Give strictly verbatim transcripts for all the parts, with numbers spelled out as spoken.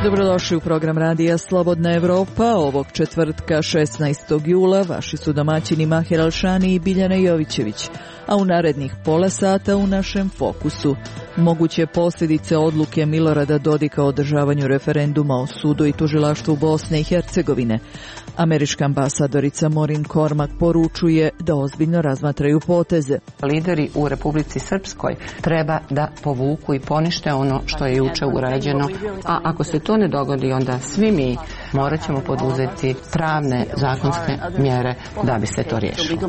Dobrodošli u program Radija Slobodna Evropa. Ovog četvrtka šesnaestog jula vaši su domaćini Mahir Alšani i Biljana Jovićević, a u narednih pola sata u našem fokusu moguće posljedice odluke Milorada Dodika o održavanju referenduma o sudu i tužilaštvu Bosne i Hercegovine. Američka ambasadorica Morin Kormak poručuje da ozbiljno razmatraju poteze. Lideri u Republici Srpskoj treba da povuku i ponište ono što je juče urađeno, a ako se to ne dogodi, onda svi mi morat ćemo poduzeti pravne zakonske mjere da bi se to riješilo.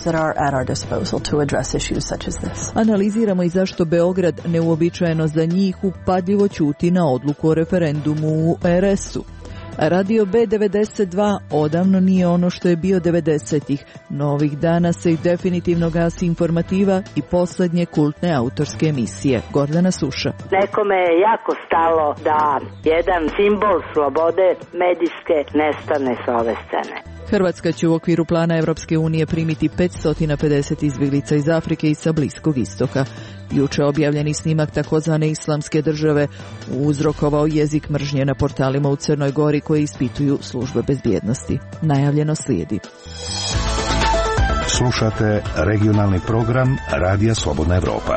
Analiziramo i zašto Beograd neuobičajeno za njih upadljivo ćuti na odluku o referendumu u er es-u. Radio B devedeset dva odavno nije ono što je bio devedesetih. Novih dana se i definitivno gasi informativa i posljednje kultne autorske emisije. Gordana Suša. Nekome je jako stalo da jedan simbol slobode medijske nestane sa ove scene. Hrvatska će u okviru plana Evropske unije primiti petsto pedeset izbjeglica iz Afrike i sa Bliskog istoka. Juče objavljeni snimak takozvane islamske države uzrokovao jezik mržnje na portalima u Crnoj Gori koji ispituju službe bezbjednosti. Najavljeno slijedi. Slušate regionalni program Radija Slobodna Evropa.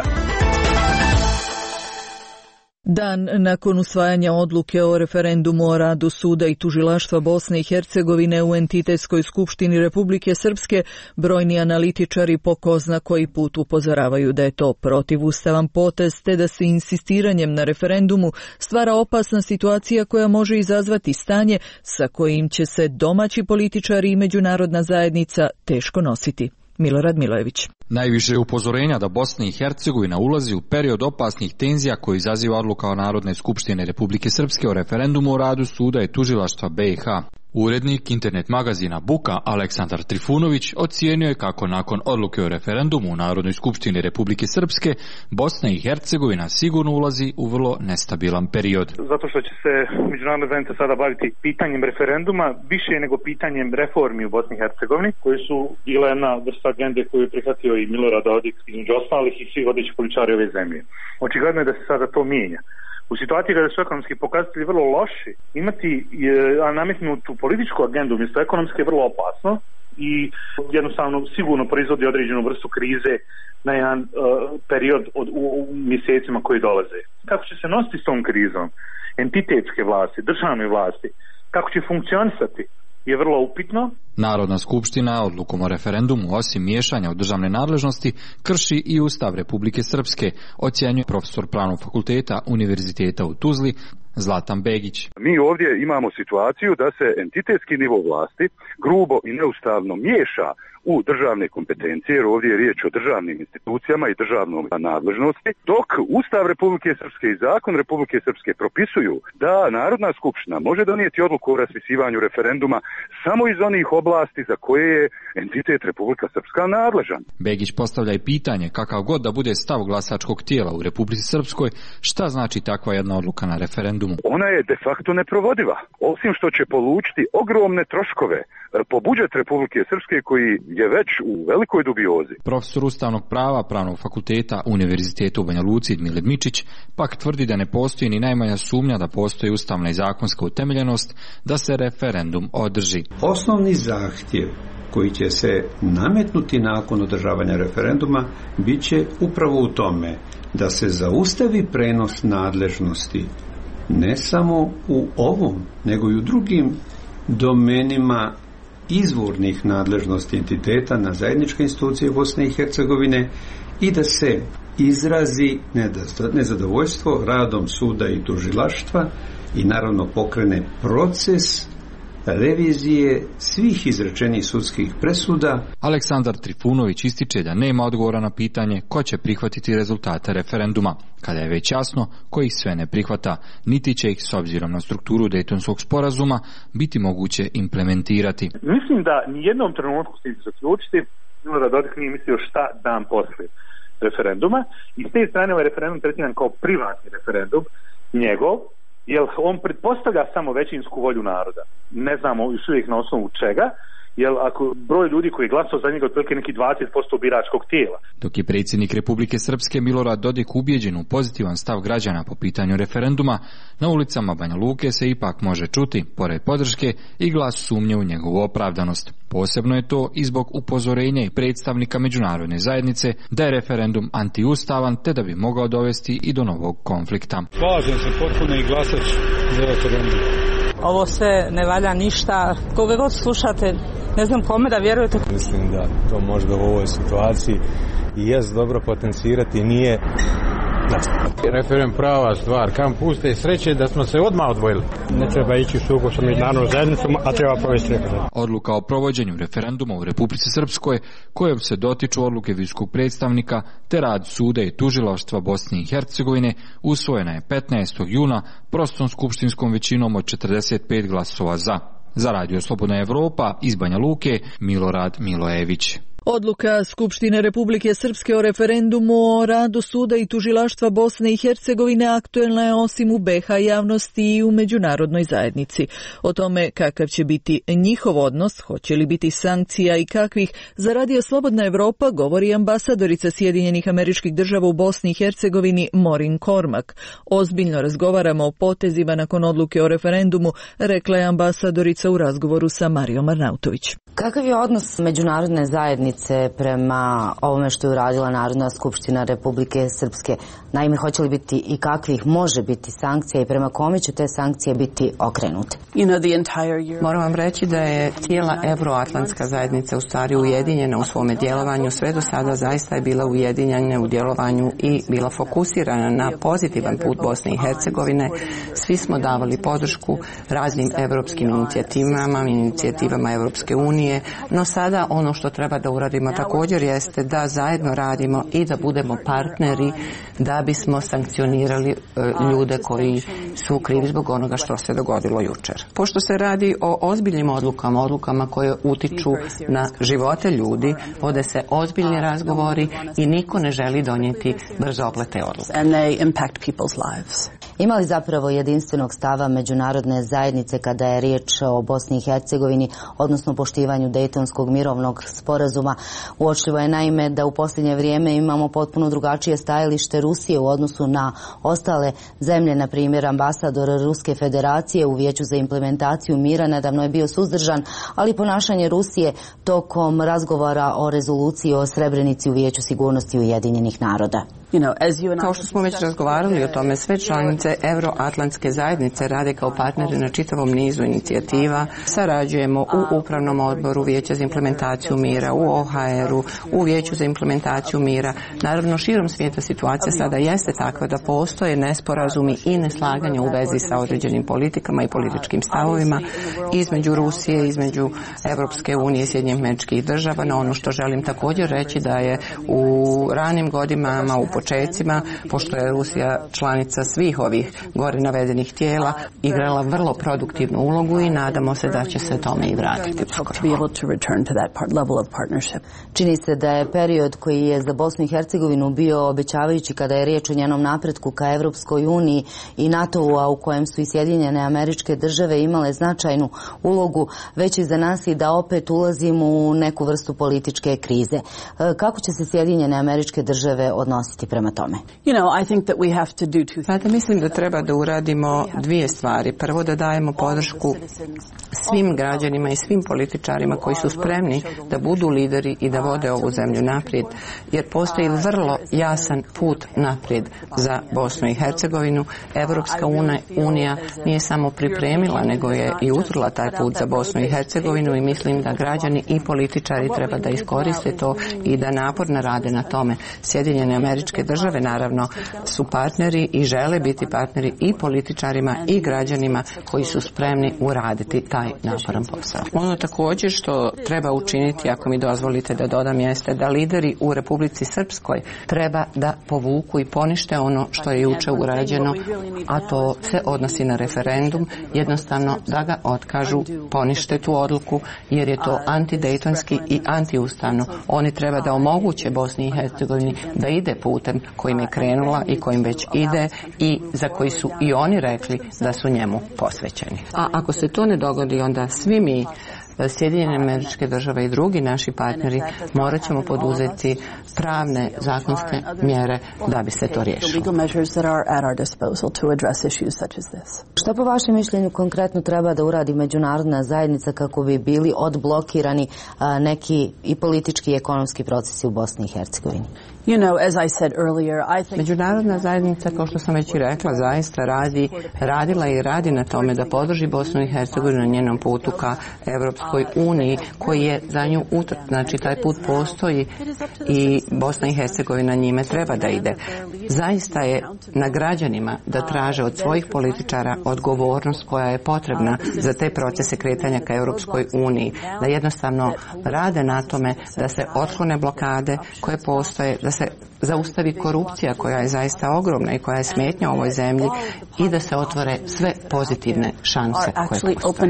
Dan nakon usvajanja odluke o referendumu o radu suda i tužilaštva Bosne i Hercegovine u entitetskoj skupštini Republike Srpske, brojni analitičari po ko zna koji put upozoravaju da je to protivustavan potez, te da se insistiranjem na referendumu stvara opasna situacija koja može izazvati stanje sa kojim će se domaći političari i međunarodna zajednica teško nositi. Milorad Milojević. Najviše upozorenja da Bosna i Hercegovina ulazi u period opasnih tenzija koji izaziva odluka o Narodne skupštine Republike Srpske o referendumu o radu suda i tužilaštva be i ha. Urednik internet magazina Buka Aleksandar Trifunović ocijenio je kako nakon odluke o referendumu u Narodnoj skupštini Republike Srpske Bosna i Hercegovina sigurno ulazi u vrlo nestabilan period. Zato što će se međunarodna zajednica sada baviti pitanjem referenduma više nego pitanjem reformi u Bosni i Hercegovini, koji su bile jedna vrsta agende koju je prihvatio i Milorad Dodik, između ostalih i svi vodeći političari ove zemlje. Očigledno je da se sada to mijenja. U situaciji kada su ekonomski pokazatelji vrlo loši, imati a nametnutu političku agendu umjesto ekonomske je vrlo opasno i jednostavno sigurno proizvodi određenu vrstu krize na jedan uh, period od, u, u mjesecima koji dolaze. Kako će se nositi s tom krizom? Entitetske vlasti, državne vlasti, kako će funkcionisati je vrlo upitno. Narodna skupština odlukom o referendumu, osim miješanja u državne nadležnosti, krši i Ustav Republike Srpske, ocjenjuje profesor Pravnog fakulteta Univerziteta u Tuzli Zlatan Begić. Mi ovdje imamo situaciju da se entitetski nivo vlasti grubo i neustavno miješa u državne kompetencije, jer ovdje je riječ o državnim institucijama i državnom nadležnosti, dok Ustav Republike Srpske i Zakon Republike Srpske propisuju da Narodna skupština može donijeti odluku o raspisivanju referenduma samo iz onih oblasti za koje je entitet Republika Srpska nadležan. Begić postavlja i pitanje kakav god da bude stav glasačkog tijela u Republici Srpskoj, šta znači takva jedna odluka na referendumu? Ona je de facto neprovodiva, osim što će polučiti ogromne troškove po budžet Republike Srpske koji je već u velikoj dubiozi. Profesor ustavnog prava Pravnog fakulteta Univerziteta u Banja Luci Miled Mičić pak tvrdi da ne postoji ni najmanja sumnja da postoji ustavna i zakonska utemeljenost da se referendum održi. Osnovni zahtjev koji će se nametnuti nakon održavanja referenduma bit će upravo u tome da se zaustavi prenos nadležnosti ne samo u ovom, nego i u drugim domenima izvornih nadležnosti entiteta na zajedničke institucije Bosne i Hercegovine i da se izrazi nezadovoljstvo radom suda i tužilaštva i naravno pokrene proces revizije svih izrečenih sudskih presuda. Aleksandar Trifunović ističe da nema odgovora na pitanje ko će prihvatiti rezultate referenduma, kada je već jasno ko ih sve ne prihvata, niti će ih s obzirom na strukturu Dejtonskog sporazuma biti moguće implementirati. Mislim da nijednom trenutku se zaključiti Milorad Dodik nije mislio šta dan poslije referenduma i s te strane ovaj referendum tretiran kao privatni referendum njegov, jer on pretpostavlja samo većinsku volju naroda. Ne znamo još uvijek na osnovu čega jer ako broj ljudi koji je glasao za njega otprilike neki dvadeset posto biračkog tijela. Dok je predsjednik Republike Srpske Milorad Dodik ubijeđen u pozitivan stav građana po pitanju referenduma, na ulicama Banja Luke se ipak može čuti, pored podrške, i glas sumnje u njegovu opravdanost. Posebno je to i zbog upozorenja i predstavnika međunarodne zajednice da je referendum antiustavan te da bi mogao dovesti i do novog konflikta. Slažem se potpuno i glasat za referendum. Ovo sve ne valja ništa. Koga god slušate, ne znam kome da vjerujete. Mislim da to možda u ovoj situaciji i jest dobro potencirati, nije referendum prava stvar. Kam puste sreće da smo se odmah odvojili. Ne treba ići u sukob sa međunarodnom zajednicom, a treba provesti referendum. Odluka o provođenju referenduma u Republici Srpskoj, kojom se dotiču odluke visokog predstavnika te rad suda i tužilaštva Bosne i Hercegovine, usvojena je petnaestog juna prostom skupštinskom većinom od četrdeset pet glasova za. Za Radio Slobodna Evropa iz Banja Luke, Milorad Milojević. Odluka Skupštine Republike Srpske o referendumu o radu suda i tužilaštva Bosne i Hercegovine aktuelna je osim u be ha javnosti i u međunarodnoj zajednici. O tome kakav će biti njihov odnos, hoće li biti sankcija i kakvih, za Radio Slobodna Evropa govori ambasadorica Sjedinjenih Američkih Država u Bosni i Hercegovini Maureen Cormack. Ozbiljno razgovaramo o potezima nakon odluke o referendumu, rekla je ambasadorica u razgovoru sa Marijom Arnautović. Kakav je odnos međunarodne zajednice prema ovome što je uradila Narodna skupština Republike Srpske? Naime, hoće li biti i kakvih može biti sankcija i prema kome će te sankcije biti okrenute? Moram vam reći da je cijela Euroatlantska zajednica u stvari ujedinjena u svome djelovanju. Sve do sada zaista je bila ujedinjena u djelovanju i bila fokusirana na pozitivan put Bosne i Hercegovine. Svi smo davali podršku raznim europskim inicijativama, inicijativama Europske unije, no sada ono što treba da uradimo također jeste da zajedno radimo i da budemo partneri da bismo sankcionirali e, ljude koji su krivi zbog onoga što se dogodilo jučer. Pošto se radi o ozbiljnim odlukama, odlukama koje utiču na živote ljudi, vode se ozbiljni razgovori i niko ne želi donijeti brzoplete odluke. Ima li zapravo jedinstvenog stava međunarodne zajednice kada je riječ o Bosni i Hercegovini, odnosno poštivanju Dejtonskog mirovnog sporazuma? Uočljivo je naime da u posljednje vrijeme imamo potpuno drugačije stajalište Rusije u odnosu na ostale zemlje, na primjer ambasador Ruske federacije u Vijeću za implementaciju mira nedavno je bio suzdržan, ali ponašanje Rusije tokom razgovora o rezoluciji o Srebrenici u Vijeću sigurnosti Ujedinjenih naroda. Kao što smo već razgovarali o tome, sve članice Euroatlantske zajednice rade kao partneri na čitavom nizu inicijativa. Sarađujemo u Upravnom odboru Vijeća za implementaciju mira, u o ha er u, u Vijeću za implementaciju mira. Naravno, širom svijeta situacija sada jeste takva da postoje nesporazumi i neslaganja u vezi sa određenim politikama i političkim stavovima između Rusije, između Evropske unije i Sjedinjenih Američkih Država. No ono što želim također reći da je u ranim godinama, u početcima, pošto je Rusija članica svih ovih gore navedenih tijela, igrala vrlo produktivnu ulogu i nadamo se da će se tome i vratiti. Čini se da je period koji je za Bosnu i Hercegovinu bio obećavajući kada je riječ o njenom napretku ka Evropskoj uniji i NATO-u, a u kojem su i Sjedinjene Američke Države imale značajnu ulogu, već i za nas i da opet ulazimo u neku vrstu političke krize. Kako će se Sjedinjene Američke Države odnositi prema tome? Znate, mislim da treba da uradimo dvije stvari. Prvo, da dajemo podršku svim građanima i svim političarima koji su spremni da budu lideri i da vode ovu zemlju naprijed, jer postoji vrlo jasan put naprijed za Bosnu i Hercegovinu. Evropska unija nije samo pripremila, nego je i utrla taj put za Bosnu i Hercegovinu i mislim da građani i političari treba da iskoriste to i da naporno rade na tome. Sjedinjene Američke Države naravno su partneri i žele biti partneri i političarima i građanima koji su spremni uraditi taj naporan posao. Ono također što treba učiniti, ako mi dozvolite da dodam, jeste da lideri u Republici Srpskoj treba da povuku i ponište ono što je juče urađeno, a to se odnosi na referendum, jednostavno da ga otkažu, ponište tu odluku, jer je to antidejtonski i antiustavno. Oni treba da omoguće Bosni i Hercegovini da ide putem kojim je krenula i kojim već ide i za koji su i oni rekli da su njemu posvećeni. A ako se to ne dogodi, onda svi mi Sjedinjene Američke Države i drugi naši partneri morat ćemo poduzeti pravne zakonske mjere da bi se to riješilo. Šta po vašem mišljenju konkretno treba da uradi međunarodna zajednica kako bi bili odblokirani a, neki i politički i ekonomski procesi u Bosni i Hercegovini? You know, as I said earlier, I think... Međunarodna zajednica, kao što sam već i rekla, zaista radi, radila i radi na tome da podrži Bosnu i Hercegovinu na njenom putu ka Evropskoj uniji, koji je za nju utrp. Znači, taj put postoji i Bosna i Hercegovina njime treba da ide. Zaista je na građanima da traže od svojih političara odgovornost koja je potrebna za te procese kretanja ka Evropskoj uniji. Da jednostavno rade na tome da se otklone blokade koje postoje, da se zaustavi korupcija koja je zaista ogromna i koja je smetnja ovoj zemlji i da se otvore sve pozitivne šanse koje postoje.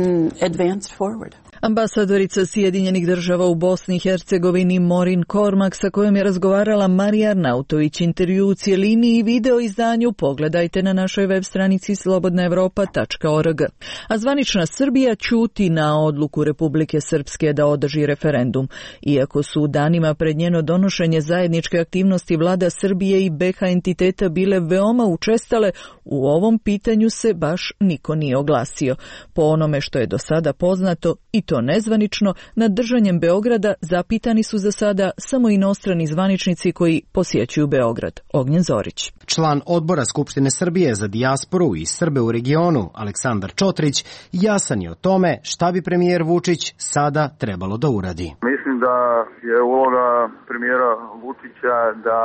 Ambasadorica Sjedinjenih Država u Bosni i Hercegovini Morin Kormak, sa kojom je razgovarala Marija Arnautović, intervju u cijelini i video izdanju pogledajte na našoj web stranici slobodna evropa tačka org. A zvanična Srbija ćuti na odluku Republike Srpske da održi referendum. Iako su danima pred njeno donošenje zajedničke aktivnosti vlada Srbije i B iH entiteta bile veoma učestale, u ovom pitanju se baš niko nije oglasio. Po onome što je do sada poznato, i to nezvanično, nad držanjem Beograda zapitani su za sada samo inostrani zvaničnici koji posjećuju Beograd. Ognjen Zorić. Član odbora Skupštine Srbije za dijasporu i Srbe u regionu, Aleksandar Čotrić, jasan je o tome šta bi premijer Vučić sada trebalo da uradi. Mislim da je uloga premijera Vučića da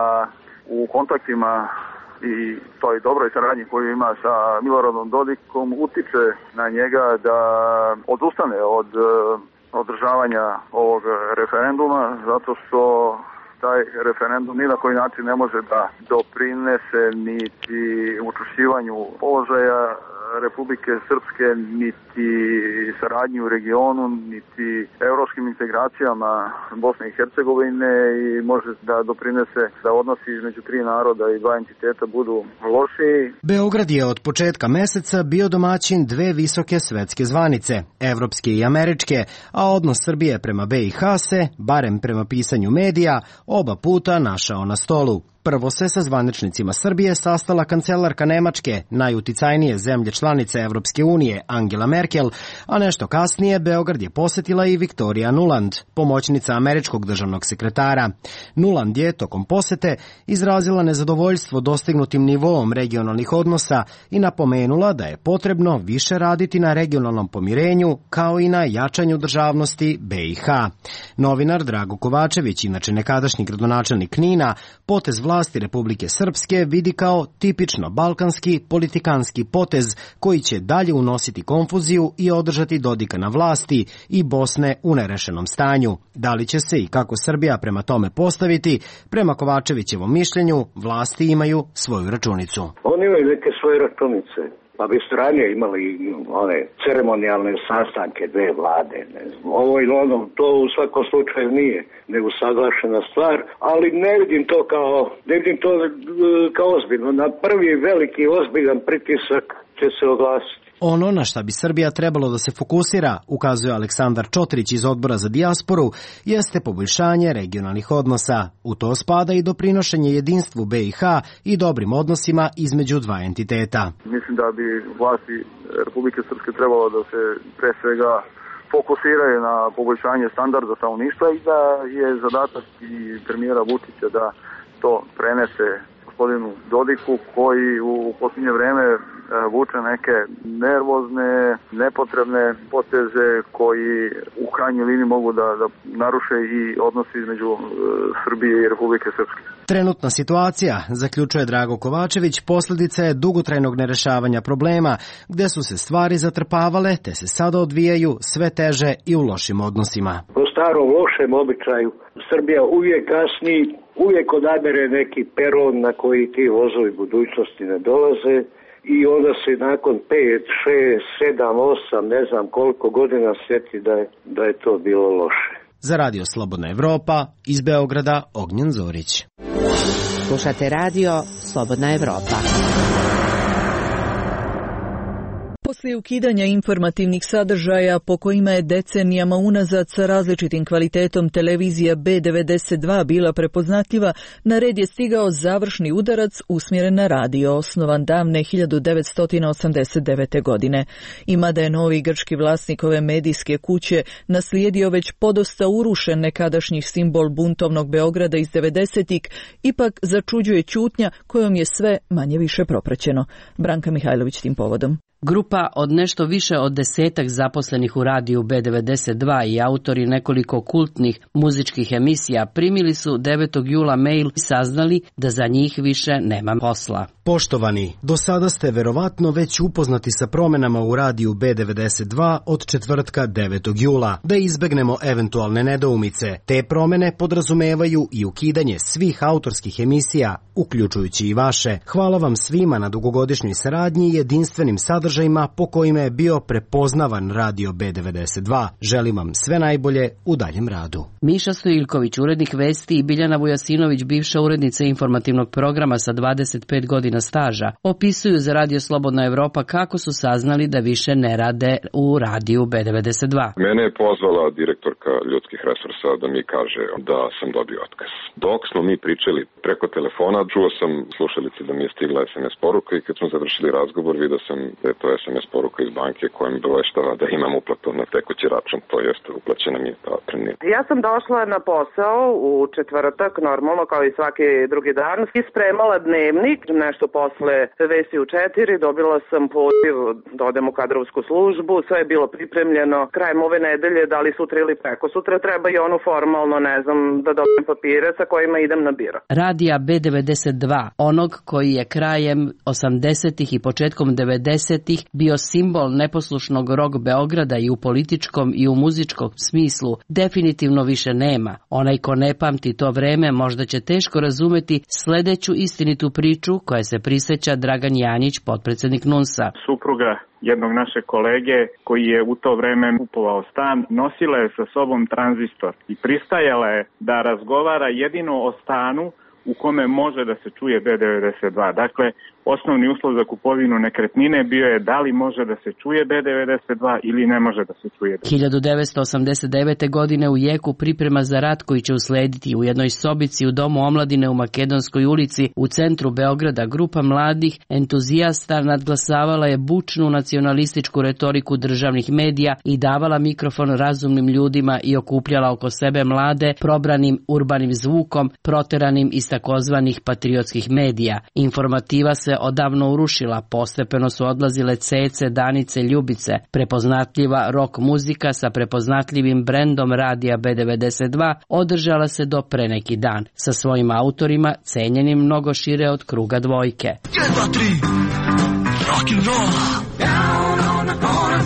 u kontaktima i toj dobroj saradnji koju ima sa Miloradom Dodikom utiče na njega da odustane od održavanja ovog referenduma, zato što taj referendum ni na koji način ne može da doprinese niti učvršćivanju položaja Republike Srpske, niti saradnji u regionu, niti evropskim integracijama Bosne i Hercegovine i može da doprinese da odnosi između tri naroda i dva entiteta budu lošiji. Beograd je od početka meseca bio domaćin dve visoke svetske zvanice, evropske i američke, a odnos Srbije prema B iH se, barem prema pisanju medija, oba puta našao na stolu. Prvo se sa zvaničnicima Srbije sastala kancelarka Nemačke, najuticajnije zemlje članice Evropske unije, Angela Merkel, a nešto kasnije Beograd je posjetila i Viktorija Nuland, pomoćnica američkog državnog sekretara. Nuland je tokom posete izrazila nezadovoljstvo dostignutim nivoom regionalnih odnosa i napomenula da je potrebno više raditi na regionalnom pomirenju kao i na jačanju državnosti B iH. Novinar Drago Kovačević, inače nekadašnji gradonačelnik Knina, potez vlasti vlasti Republike Srpske vidi kao tipično balkanski politikanski potez koji će dalje unositi konfuziju i održati Dodika na vlasti i Bosne u nerešenom stanju. Da li će se i kako Srbija prema tome postaviti, prema Kovačevićevom mišljenju, vlasti imaju svoju računicu. Oni imaju neke svoje računice. Pa bi su ranije imali one ceremonijalne sastanke dve vlade. Ne znam. Ovo i ono, to u svakom slučaju nije nego saglašena stvar, ali ne vidim to kao, ne vidim to kao ozbiljno. Na prvi veliki ozbiljan pritisak će se oglasiti. Ono na šta bi Srbija trebalo da se fokusira, ukazuje Aleksandar Čotrić iz odbora za dijasporu, jeste poboljšanje regionalnih odnosa. U to spada i doprinošenje jedinstvu B iH i dobrim odnosima između dva entiteta. Mislim da bi vlasti Republike Srpske trebalo da se pre svega fokusiraju na poboljšanje standarda stanovništva i da je zadatak i premijera Vučića da to prenese gospodinu Dodiku, koji u posljednje vreme vuče neke nervozne, nepotrebne poteze koji u krajnjoj liniji mogu da, da naruše i odnosi između e, Srbije i Republike Srpske. Trenutna situacija, zaključuje Drago Kovačević, posljedica je dugotrajnog nerešavanja problema, gde su se stvari zatrpavale, te se sada odvijaju sve teže i u lošim odnosima. Po starom lošem običaju, Srbija uvijek kasni, uvijek odabere neki peron na koji ti vozovi budućnosti ne dolaze, i onda se nakon pet, šest, sedam, osam, ne znam koliko godina sjeti da je, da je to bilo loše. Za Radio Slobodna Evropa, iz Beograda, Ognjen Zorić. Slušate radio Slobodna Evropa. Poslije ukidanja informativnih sadržaja po kojima je decenijama unazad sa različitim kvalitetom televizija B devedeset dva bila prepoznatljiva, na red je stigao završni udarac usmjeren na radio, osnovan davne hiljadu devetsto osamdeset devete. godine. I mada je novi grčki vlasnik ove medijske kuće naslijedio već podosta urušen nekadašnji simbol buntovnog Beograda iz devedesetih, ipak začuđuje ćutnja kojom je sve manje više propraćeno. Branka Mihajlović tim povodom. Grupa od nešto više od desetak zaposlenih u radiju B devedeset dva i autori nekoliko kultnih muzičkih emisija primili su devetog jula mail i saznali da za njih više nema posla. Poštovani, do sada ste verovatno već upoznati sa promenama u radiju B devedeset dva od četvrtka devetog jula. Da izbegnemo eventualne nedoumice, te promene podrazumevaju i ukidanje svih autorskih emisija, uključujući i vaše. Hvala vam svima na dugogodišnjoj saradnji i jedinstvenim sadržajima po kojima je bio prepoznavan radio B devedeset dva. Želim vam sve najbolje u daljem radu. Miša Stojilković, urednik Vesti, i Biljana Vujasinović, bivša urednica informativnog programa sa dvadeset pet godina staža, opisuju za Radio Slobodna Evropa kako su saznali da više ne rade u radiju B devedeset dva. Mene je pozvala direktorka ljudskih resursa da mi kaže da sam dobio otkaz. Dok smo mi pričali preko telefona, čuo sam slušalici da mi je stigla es em es poruka i kad smo završili razgovor vidio sam da je to es em es poruka iz banke koja mi obaveštava da imam uplatu na tekući račun, to jest uplaćena mi je ta otpremnina. Ja sam došla na posao u četvrtak, normalno kao i svaki drugi dan, i spremala dnevnik, nešto posle Vesti u četiri, dobila sam poziv da odem u kadrovsku službu, sve je bilo pripremljeno, krajem ove nedelje, da li sutra ili preko sutra, treba i ono formalno, ne znam, da dobijem papire sa kojima idem na biro. Radija B devedeset dva, onog koji je krajem osamdesetih i početkom devedesetih bio simbol neposlušnog rock Beograda i u političkom i u muzičkom smislu, definitivno više nema. Onaj ko ne pamti to vreme možda će teško razumeti sledeću istinitu priču koja se prisjeća Dragan Janjić, potpredsjednik NUNS-a. Supruga jednog našeg kolege koji je u to vreme kupovao stan, nosila je sa sobom tranzistor i pristajala je da razgovara jedino o stanu u kome može da se čuje B devedeset dva. Dakle, osnovni uslov za kupovinu nekretnine bio je da li može da se čuje B devedeset dva ili ne može da se čuje. hiljadu devetsto osamdeset devete. godine u jeku priprema za rat koji će uslediti u jednoj sobici u Domu omladine u Makedonskoj ulici u centru Beograda, grupa mladih entuzijasta nadglasavala je bučnu nacionalističku retoriku državnih medija i davala mikrofon razumnim ljudima i okupljala oko sebe mlade probranim urbanim zvukom, proteranim iz takozvanih patriotskih medija. Informativa se odavno urušila, postepeno su odlazile Cece, Danice, Ljubice. Prepoznatljiva rock muzika sa prepoznatljivim brendom radija B devedeset dva održala se do pre neki dan, sa svojim autorima cenjenim mnogo šire od kruga dvojke. jedan, dva, tri, rock and roll, down on the corner,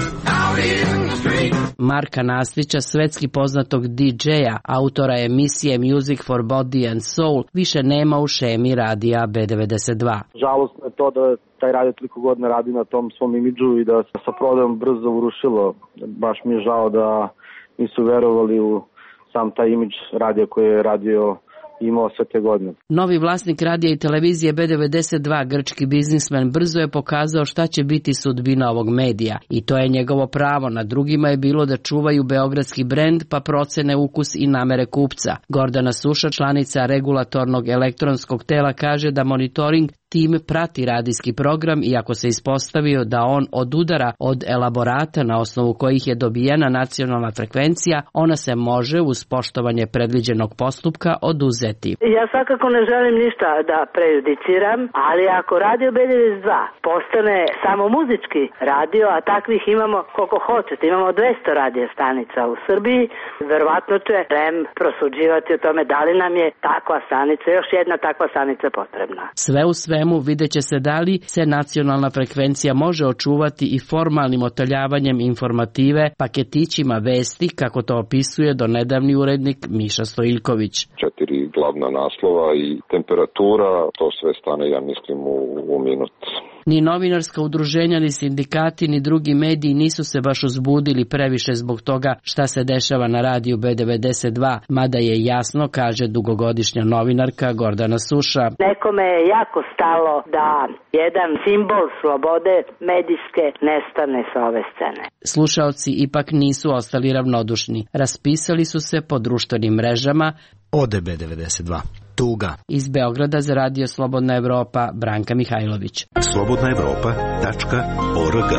out in the street. Marka Nastića, svetski poznatog di džeja, autora emisije Music for Body and Soul, više nema u šemi radija B devedeset dva. Žalostno je to da taj radio toliko godina radi na tom svom imidžu i da se sa prodajom brzo urušilo. Baš mi je žao da nisu verovali u sam taj imidž radija koji je radio imao sve te godine. Novi vlasnik radija i televizije B devedeset dva, grčki biznismen, brzo je pokazao šta će biti sudbina ovog medija i to je njegovo pravo. Na drugima je bilo da čuvaju beogradski brend pa procene ukus i namere kupca. Gordana Suša, članica regulatornog elektronskog tela, kaže da monitoring tim prati radijski program i ako se ispostavio da on odudara od elaborata na osnovu kojih je dobijena nacionalna frekvencija, ona se može uz poštovanje predviđenog postupka oduzeti. Ja svakako ne želim ništa da prejudiciram, ali ako radio B devedeset dva postane samo muzički radio, a takvih imamo koliko hoćete, imamo dvesta radio stanica u Srbiji, verovatno će R E M prosuđivati o tome da li nam je takva stanica, još jedna takva stanica potrebna. Sve u sve vidjet će se da li se nacionalna frekvencija može očuvati i formalnim otaljavanjem informative, paketićima vesti, kako to opisuje donedavni urednik Miša Stojilković. Četiri glavna naslova i temperatura, to sve stane, ja mislim, u, u minut. Ni novinarska udruženja, ni sindikati, ni drugi mediji nisu se baš uzbudili previše zbog toga šta se dešava na radiju B devedeset dva, mada je jasno, kaže dugogodišnja novinarka Gordana Suša. Nekome je jako stalo da jedan simbol slobode medijske nestane sa ove scene. Slušaoci ipak nisu ostali ravnodušni. Raspisali su se po društvenim mrežama. Ode B devedeset dva. Tuga. Iz Beograda za Radio Slobodna Evropa, Branka Mihajlović. slobodna evropa tačka org.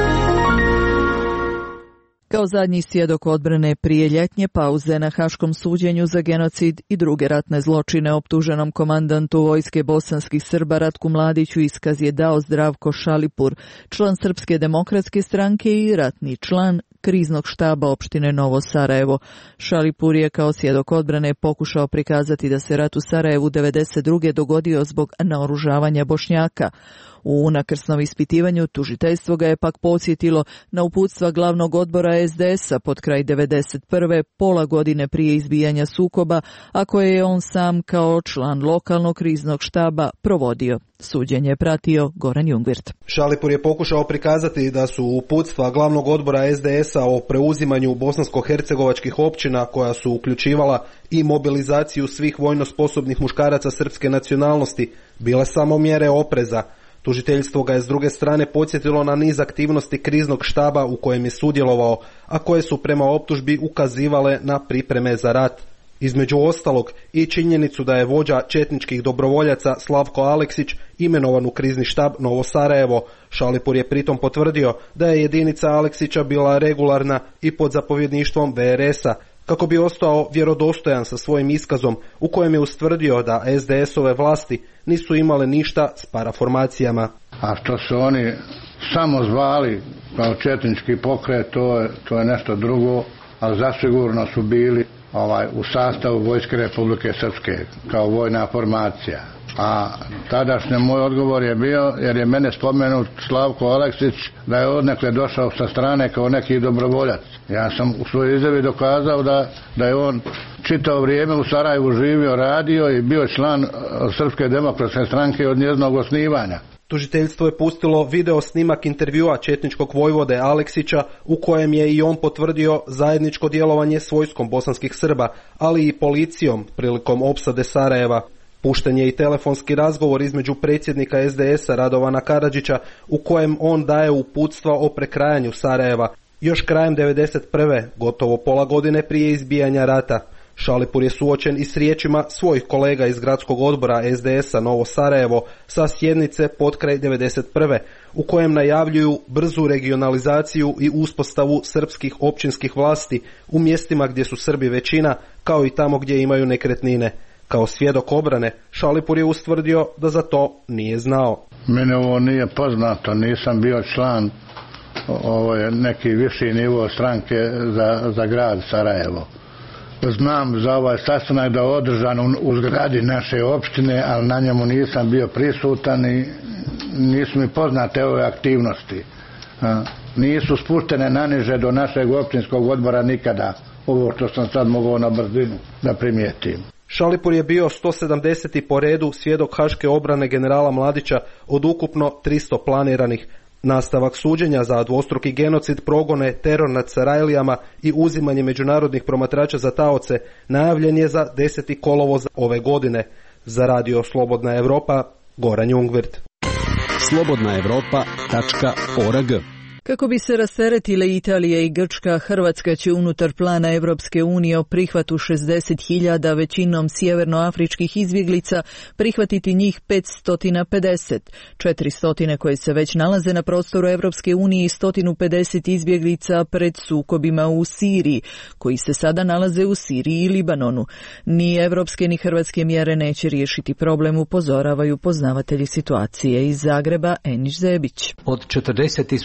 Kao zadnji svjedok odbrane prije ljetnje pauze na Haškom suđenju za genocid i druge ratne zločine optuženom komandantu vojske bosanskih Srba Ratku Mladiću iskaz je dao Zdravko Šalipur, član Srpske demokratske stranke i ratni član kriznog štaba opštine Novo Sarajevo. Šalipur je kao svjedok odbrane pokušao prikazati da se rat u Sarajevu devedeset druge dogodio zbog naoružavanja Bošnjaka. U unakrsnom ispitivanju tužiteljstvo ga je pak podsjetilo na uputstva glavnog odbora S D S-a pod kraj devedeset prve, pola godine prije izbijanja sukoba, a koje je on sam kao član lokalnog kriznog štaba provodio. Suđenje je pratio Goran Jungwirth. Šalipur je pokušao prikazati da su uputstva glavnog odbora S D S-a o preuzimanju bosansko-hercegovačkih općina, koja su uključivala i mobilizaciju svih vojno sposobnih muškaraca srpske nacionalnosti, bile samo mjere opreza. Tužiteljstvo ga je s druge strane podsjetilo na niz aktivnosti kriznog štaba u kojem je sudjelovao, a koje su prema optužbi ukazivale na pripreme za rat. Između ostalog i činjenicu da je vođa četničkih dobrovoljaca Slavko Aleksić imenovan u krizni štab Novo Sarajevo. Šalipur je pritom potvrdio da je jedinica Aleksića bila regularna i pod zapovjedništvom V R S-a, kako bi ostao vjerodostojan sa svojim iskazom u kojem je ustvrdio da S D S-ove vlasti nisu imale ništa s paraformacijama. A što su oni samo zvali kao četnički pokret, to je, to je nešto drugo, ali zasigurno su bili ovaj, u sastavu Vojske Republike Srpske kao vojna formacija. A tadašnji moj odgovor je bio, jer je mene spomenut Slavko Aleksić, da je odnekle došao sa strane kao neki dobrovoljac. Ja sam u svojoj izjavi dokazao da, da je on čitavo vrijeme u Sarajevu živio, radio i bio član Srpske demokratske stranke od njezinog osnivanja. Tužiteljstvo je pustilo video snimak intervjua četničkog vojvode Aleksića u kojem je i on potvrdio zajedničko djelovanje s vojskom bosanskih Srba, ali i policijom prilikom opsade Sarajeva. Pušten je i telefonski razgovor između predsjednika S D S-a Radovana Karadžića u kojem on daje uputstva o prekrajanju Sarajeva. Još krajem devedeset prve, gotovo pola godine prije izbijanja rata, Šalipur je suočen i s riječima svojih kolega iz gradskog odbora S D S-a Novo Sarajevo sa sjednice potkraj devedeset prve, u kojem najavljuju brzu regionalizaciju i uspostavu srpskih općinskih vlasti u mjestima gdje su Srbi većina, kao i tamo gdje imaju nekretnine. Kao svjedok obrane, Šalipur je ustvrdio da za to nije znao. Mene ovo nije poznato, nisam bio član, ovo je neki viši nivo stranke za, za grad Sarajevo. Znam za ovaj sastanak da je održan u zgradi naše opštine, ali na njemu nisam bio prisutan i nisu mi poznate ove aktivnosti. Nisu spuštene naniže do našeg općinskog odbora nikada, ovo što sam sad mogao na brzinu da primijetim. Šalipur je bio sto sedamdeseti po redu svjedok haške obrane generala Mladića od ukupno tristo planiranih. Nastavak suđenja za dvostruki genocid, progone, teror nad Sarajlijama i uzimanje međunarodnih promatrača za taoce najavljen je za deseti kolovoz ove godine. Za Radio Slobodna Evropa, Goran Jungwirth. slobodna evropa tačka org. Kako bi se rasteretile Italija i Grčka, Hrvatska će unutar plana Evropske unije o prihvatu šezdeset hiljada većinom sjevernoafričkih izbjeglica prihvatiti njih petsto pedeset, četiristo koje se već nalaze na prostoru Evropske unije i sto pedeset izbjeglica pred sukobima u Siriji, koji se sada nalaze u Siriji i Libanonu. Ni evropske ni hrvatske mjere neće riješiti problem, upozoravaju poznavatelji situacije. Iz Zagreba, Eniš Zebić. Od četrdeset tisuća onih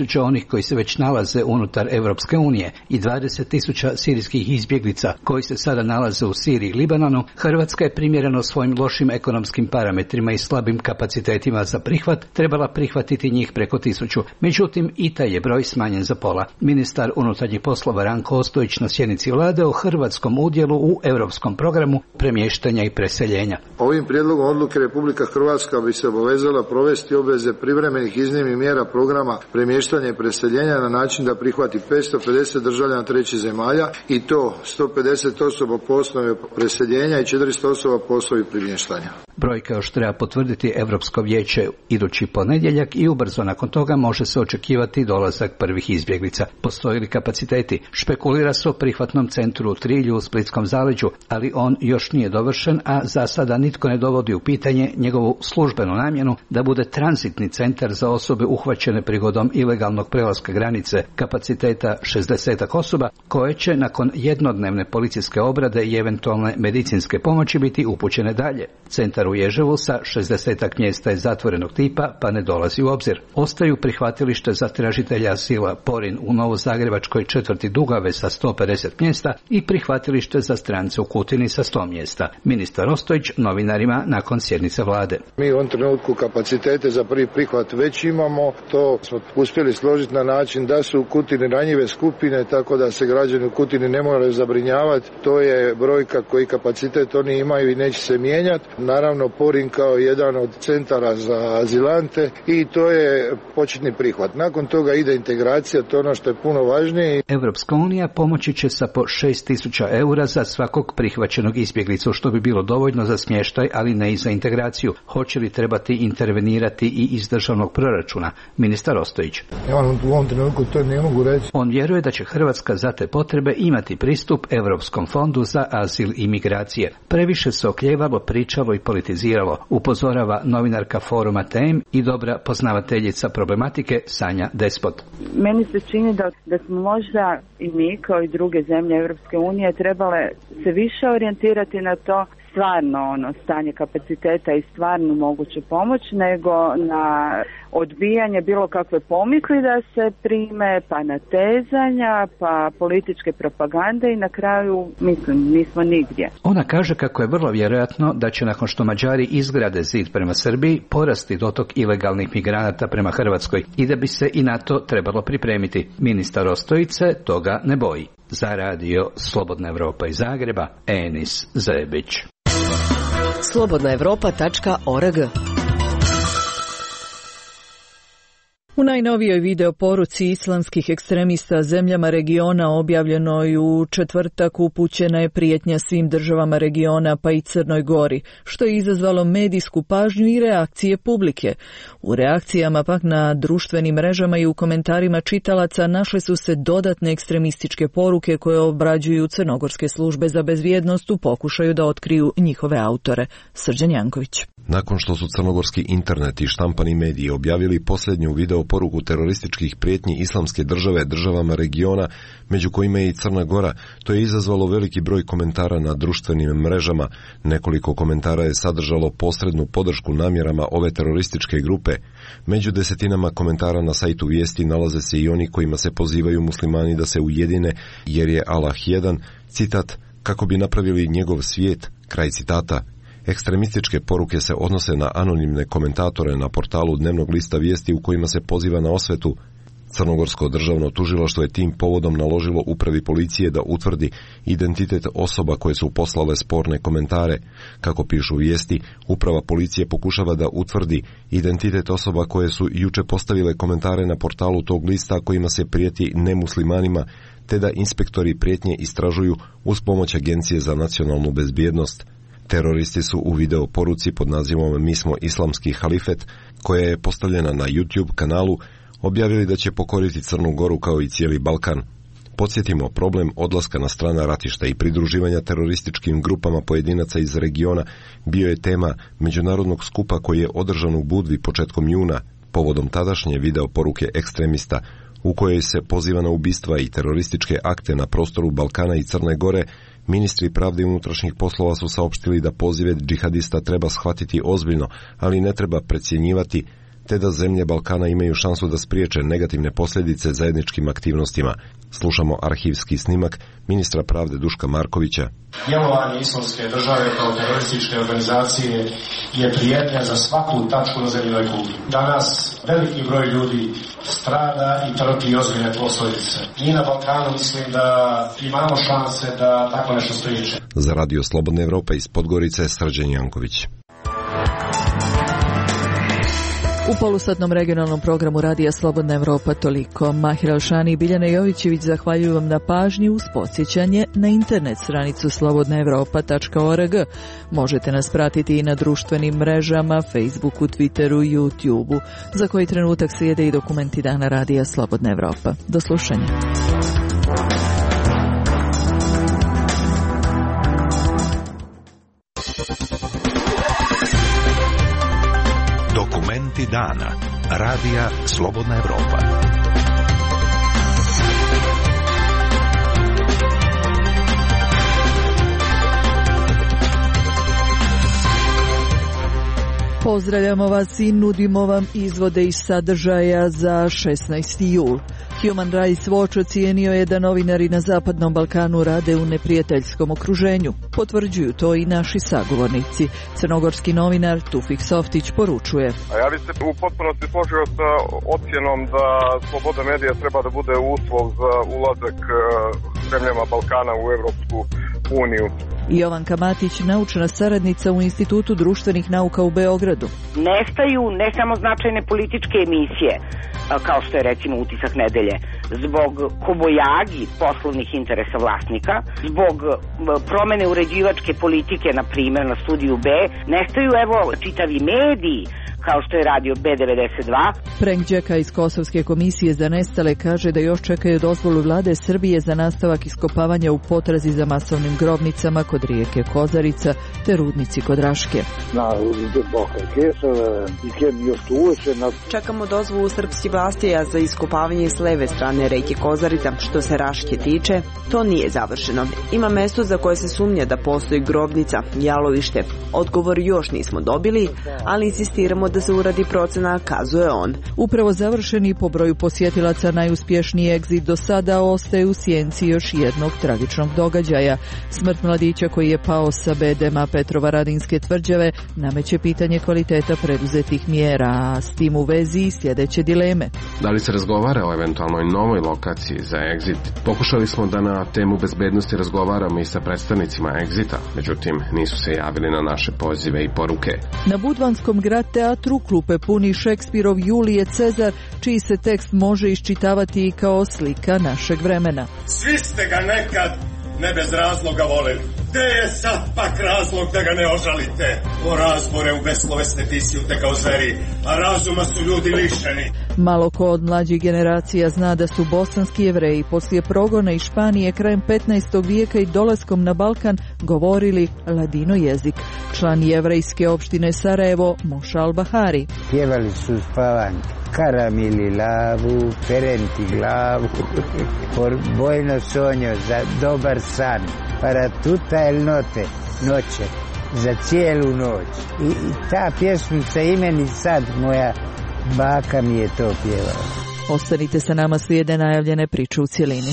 koji se već nalaze unutar Europske unije i dvadeset tisuća sirijskih izbjeglica koji se sada nalaze u Siriji i Libanonu, Hrvatska je primjereno svojim lošim ekonomskim parametrima i slabim kapacitetima za prihvat trebala prihvatiti njih preko tisuću. Međutim, i taj je broj smanjen za pola. Ministar unutarnjih poslova Ranko Ostojić na sjednici vlade o hrvatskom udjelu u europskom programu premještanja i preseljenja. Ovim prijedlogom odluke Republika Hrvatska bi se obavezala provesti obveze privremenih iznimnih mjera programa premještanja i preseljenja na način da prihvati petsto pedeset državljana trećih zemalja i to sto pedeset osoba po osnovi preseljenja i četiristo osoba po osnovi premještanja. Brojka još treba potvrditi Europsko vijeće idući ponedjeljak i ubrzo nakon toga može se očekivati dolazak prvih izbjeglica. Postoji li kapaciteti? Špekulira se o prihvatnom centru u Trilju u Splitskom zaleđu, ali on još nije dovršen, a za sada nitko ne dovodi u pitanje njegovu službenu namjenu da bude tranzitni centar za osobe uhvaćene prigodom ilegalnog prelaska granice kapaciteta šezdeset osoba koje će nakon jednodnevne policijske obrade i eventualne medicinske pomoći biti upućene dalje. Centar u Ježevu sa šezdeset mjesta je zatvorenog tipa pa ne dolazi u obzir. Ostaju prihvatilište za tražitelja azila Porin u Novozagrebačkoj četvrti Dugave sa sto pedeset mjesta i prihvatilište za strance u Kutini sa sto mjesta. Ministar Ostojić novinarima nakon sjednice vlade. Mi u ovom trenutku kapacitete za prvi prihvat već imamo, to smo uspjeli složiti na način da su u Kutini ranjive skupine, tako da se građani u Kutini ne moraju zabrinjavati. To je brojka koji kapacitet oni imaju i neće se mijenjati. Naravno Porin kao jedan od centara za azilante i to je početni prihvat. Nakon toga ide integracija, to je ono što je puno važnije. Europska unija pomoći će sa po šest tisuća eura za svakog prihvaćenog izbjeglicu, što bi bilo dovoljno za smještaj, ali ne i za integraciju. Hoće li trebati intervenirati i iz državnog proračuna? Ministar Ostojić. Ja u ovom trenutku to ne mogu reći. On vjeruje da će Hrvatska za te potrebe imati pristup Europskom fondu za azil i migracije. Previše se okljevalo, pričalo i politiziralo, upozorava novinarka foruma T E M i dobra poznavateljica problematike Sanja Despot. Meni se čini da, da smo možda i mi kao i druge zemlje Europske unije trebale se više orijentirati na to stvarno ono stanje kapaciteta i stvarno moguću pomoć, nego na odbijanje bilo kakve pomisli da se prime, pa natezanja, pa političke propagande i na kraju, mislim, nismo nigdje. Ona kaže kako je vrlo vjerojatno da će nakon što Mađari izgrade zid prema Srbiji porasti dotok ilegalnih migranata prema Hrvatskoj i da bi se i na to trebalo pripremiti. Ministar Ostojić se toga ne boji. Za radio Slobodna Evropa iz Zagreba, Enis Zebić. slobodna evropa tačka org. U najnovijoj video poruci islamskih ekstremista zemljama regiona objavljenoj u četvrtak upućena je prijetnja svim državama regiona pa i Crnoj Gori, što je izazvalo medijsku pažnju i reakcije publike. U reakcijama pak na društvenim mrežama i u komentarima čitalaca našle su se dodatne ekstremističke poruke koje obrađuju crnogorske službe za bezbjednost u pokušaju da otkriju njihove autore. Srđan Janković. Nakon što su crnogorski internet i štampani mediji objavili posljednju video poruku terorističkih prijetnji islamske države državama regiona, među kojima je i Crna Gora, to je izazvalo veliki broj komentara na društvenim mrežama. Nekoliko komentara je sadržalo posrednu podršku namjerama ove terorističke grupe. Među desetinama komentara na sajtu vijesti nalaze se i oni kojima se pozivaju muslimani da se ujedine, jer je Allah jedan, citat, kako bi napravili njegov svijet, kraj citata. Ekstremističke poruke se odnose na anonimne komentatore na portalu dnevnog lista vijesti u kojima se poziva na osvetu. Crnogorsko državno tužilaštvo je tim povodom naložilo upravi policije da utvrdi identitet osoba koje su poslale sporne komentare. Kako pišu vijesti, uprava policije pokušava da utvrdi identitet osoba koje su juče postavile komentare na portalu tog lista kojima se prijeti nemuslimanima, te da inspektori prijetnje istražuju uz pomoć Agencije za nacionalnu bezbjednost. Teroristi su u video poruci pod nazivom Mi smo islamski halifet, koja je postavljena na YouTube kanalu, objavili da će pokoriti Crnu Goru kao i cijeli Balkan. Podsjetimo, problem odlaska na strana ratišta i pridruživanja terorističkim grupama pojedinaca iz regiona bio je tema međunarodnog skupa koji je održan u Budvi početkom juna, povodom tadašnje video poruke ekstremista, u kojoj se poziva na ubistva i terorističke akte na prostoru Balkana i Crne Gore. Ministri pravde i unutrašnjih poslova su saopštili da pozive džihadista treba shvatiti ozbiljno, ali ne treba precjenjivati, te da zemlje Balkana imaju šansu da spriječe negativne posljedice zajedničkim aktivnostima. Slušamo arhivski snimak ministra pravde Duška Markovića. Djelovanje Islamske države kao terorističke organizacije je prijetnja za svaku tačku na zemljinoj kugli. Danas veliki broj ljudi strada i trpi ozbiljne posljedice. Mi na Balkanu mislim da imamo šanse da tako nešto spriječe. Za Radio Slobodna Evropa iz Podgorice, Srđan Janković. U polusatnom regionalnom programu Radija Slobodna Evropa toliko. Mahir Alšani i Biljana Jovićević zahvaljuju vam na pažnji uz podsjećanje na internet stranicu slobodna evropa tačka org. Možete nas pratiti i na društvenim mrežama, Facebooku, Twitteru i YouTubeu, za koji trenutak slijede i dokumenti dana Radija Slobodna Evropa. Do slušanja. Dokumenti dana. Radija Slobodna Evropa. Pozdravljamo vas i nudimo vam izvode iz sadržaja za šesnaesti jul. Human Rights Watch ocijenio je da novinari na Zapadnom Balkanu rade u neprijateljskom okruženju. Potvrđuju to i naši sagovornici. Crnogorski novinar Tufik Softić poručuje. A ja bih se u potpunosti složio sa ocjenom da sloboda medija treba da bude uslov za ulazak zemljama Balkana u Evropsku uniju. Jovanka Matić, naučna saradnica u Institutu društvenih nauka u Beogradu. Nestaju ne samo značajne političke emisije, kao što je recimo Utisak nedelje, zbog kobojagi poslovnih interesa vlasnika, zbog promene uređivačke politike, na primjer na Studiju B, nestaju evo čitavi mediji, kao što je radio B devedeset dva. Prank Đeka iz Kosovske komisije za nestale kaže da još čekaju dozvolu vlade Srbije za nastavak iskopavanja u potrazi za masovnim grobnicama kod rijeke Kozarica te rudnici kod Raške. Čekamo dozvolu srpskih vlasti za iskopavanje s leve strane reke Kozarica. Što se Raške tiče, to nije završeno. Ima mesto za koje se sumnja da postoji grobnica, jalovište. Odgovor još nismo dobili, ali insistiramo da se uradi procena, kazuje on. Upravo završeni po broju posjetilaca najuspješniji egzit do sada ostaje u sjenci još jednog tragičnog događaja. Smrt mladića koji je pao sa bedema Petrova Radinske tvrđave nameće pitanje kvaliteta preduzetih mjera, a s tim u vezi i sljedeće dileme. Da li se razgovara o eventualnoj novoj lokaciji za egzit? Pokušali smo da na temu bezbednosti razgovaramo i sa predstavnicima egzita, međutim nisu se javili na naše pozive i poruke. Na Budvanskom grad teatru klupe puni Šekspirov Julije Cezar, čiji se tekst može iščitavati i kao slika našeg vremena. Svi ste ga nekad ne bez razloga voleli. Gde je sad pak razlog da ga ne ožalite? O razbore u beslovesne pisjute kao zveri, a razuma su ljudi lišeni. Malo ko od mlađih generacija zna da su bosanski Jevreji poslije progona iz Španije krajem petnaestog vijeka i dolaskom na Balkan govorili ladino jezik. Član jevrejske opštine Sarajevo, Moša Al-Bahari. Pjevali su spavanke, karamili lavu, perenti glavu, por bojno sonjo za dobar san, para tuta el note, noće, za cijelu noć. I, i ta pjesmica imeni sad moja baka mi je to pjevala. Ostanite sa nama, slijede najavljene priče u cjelini.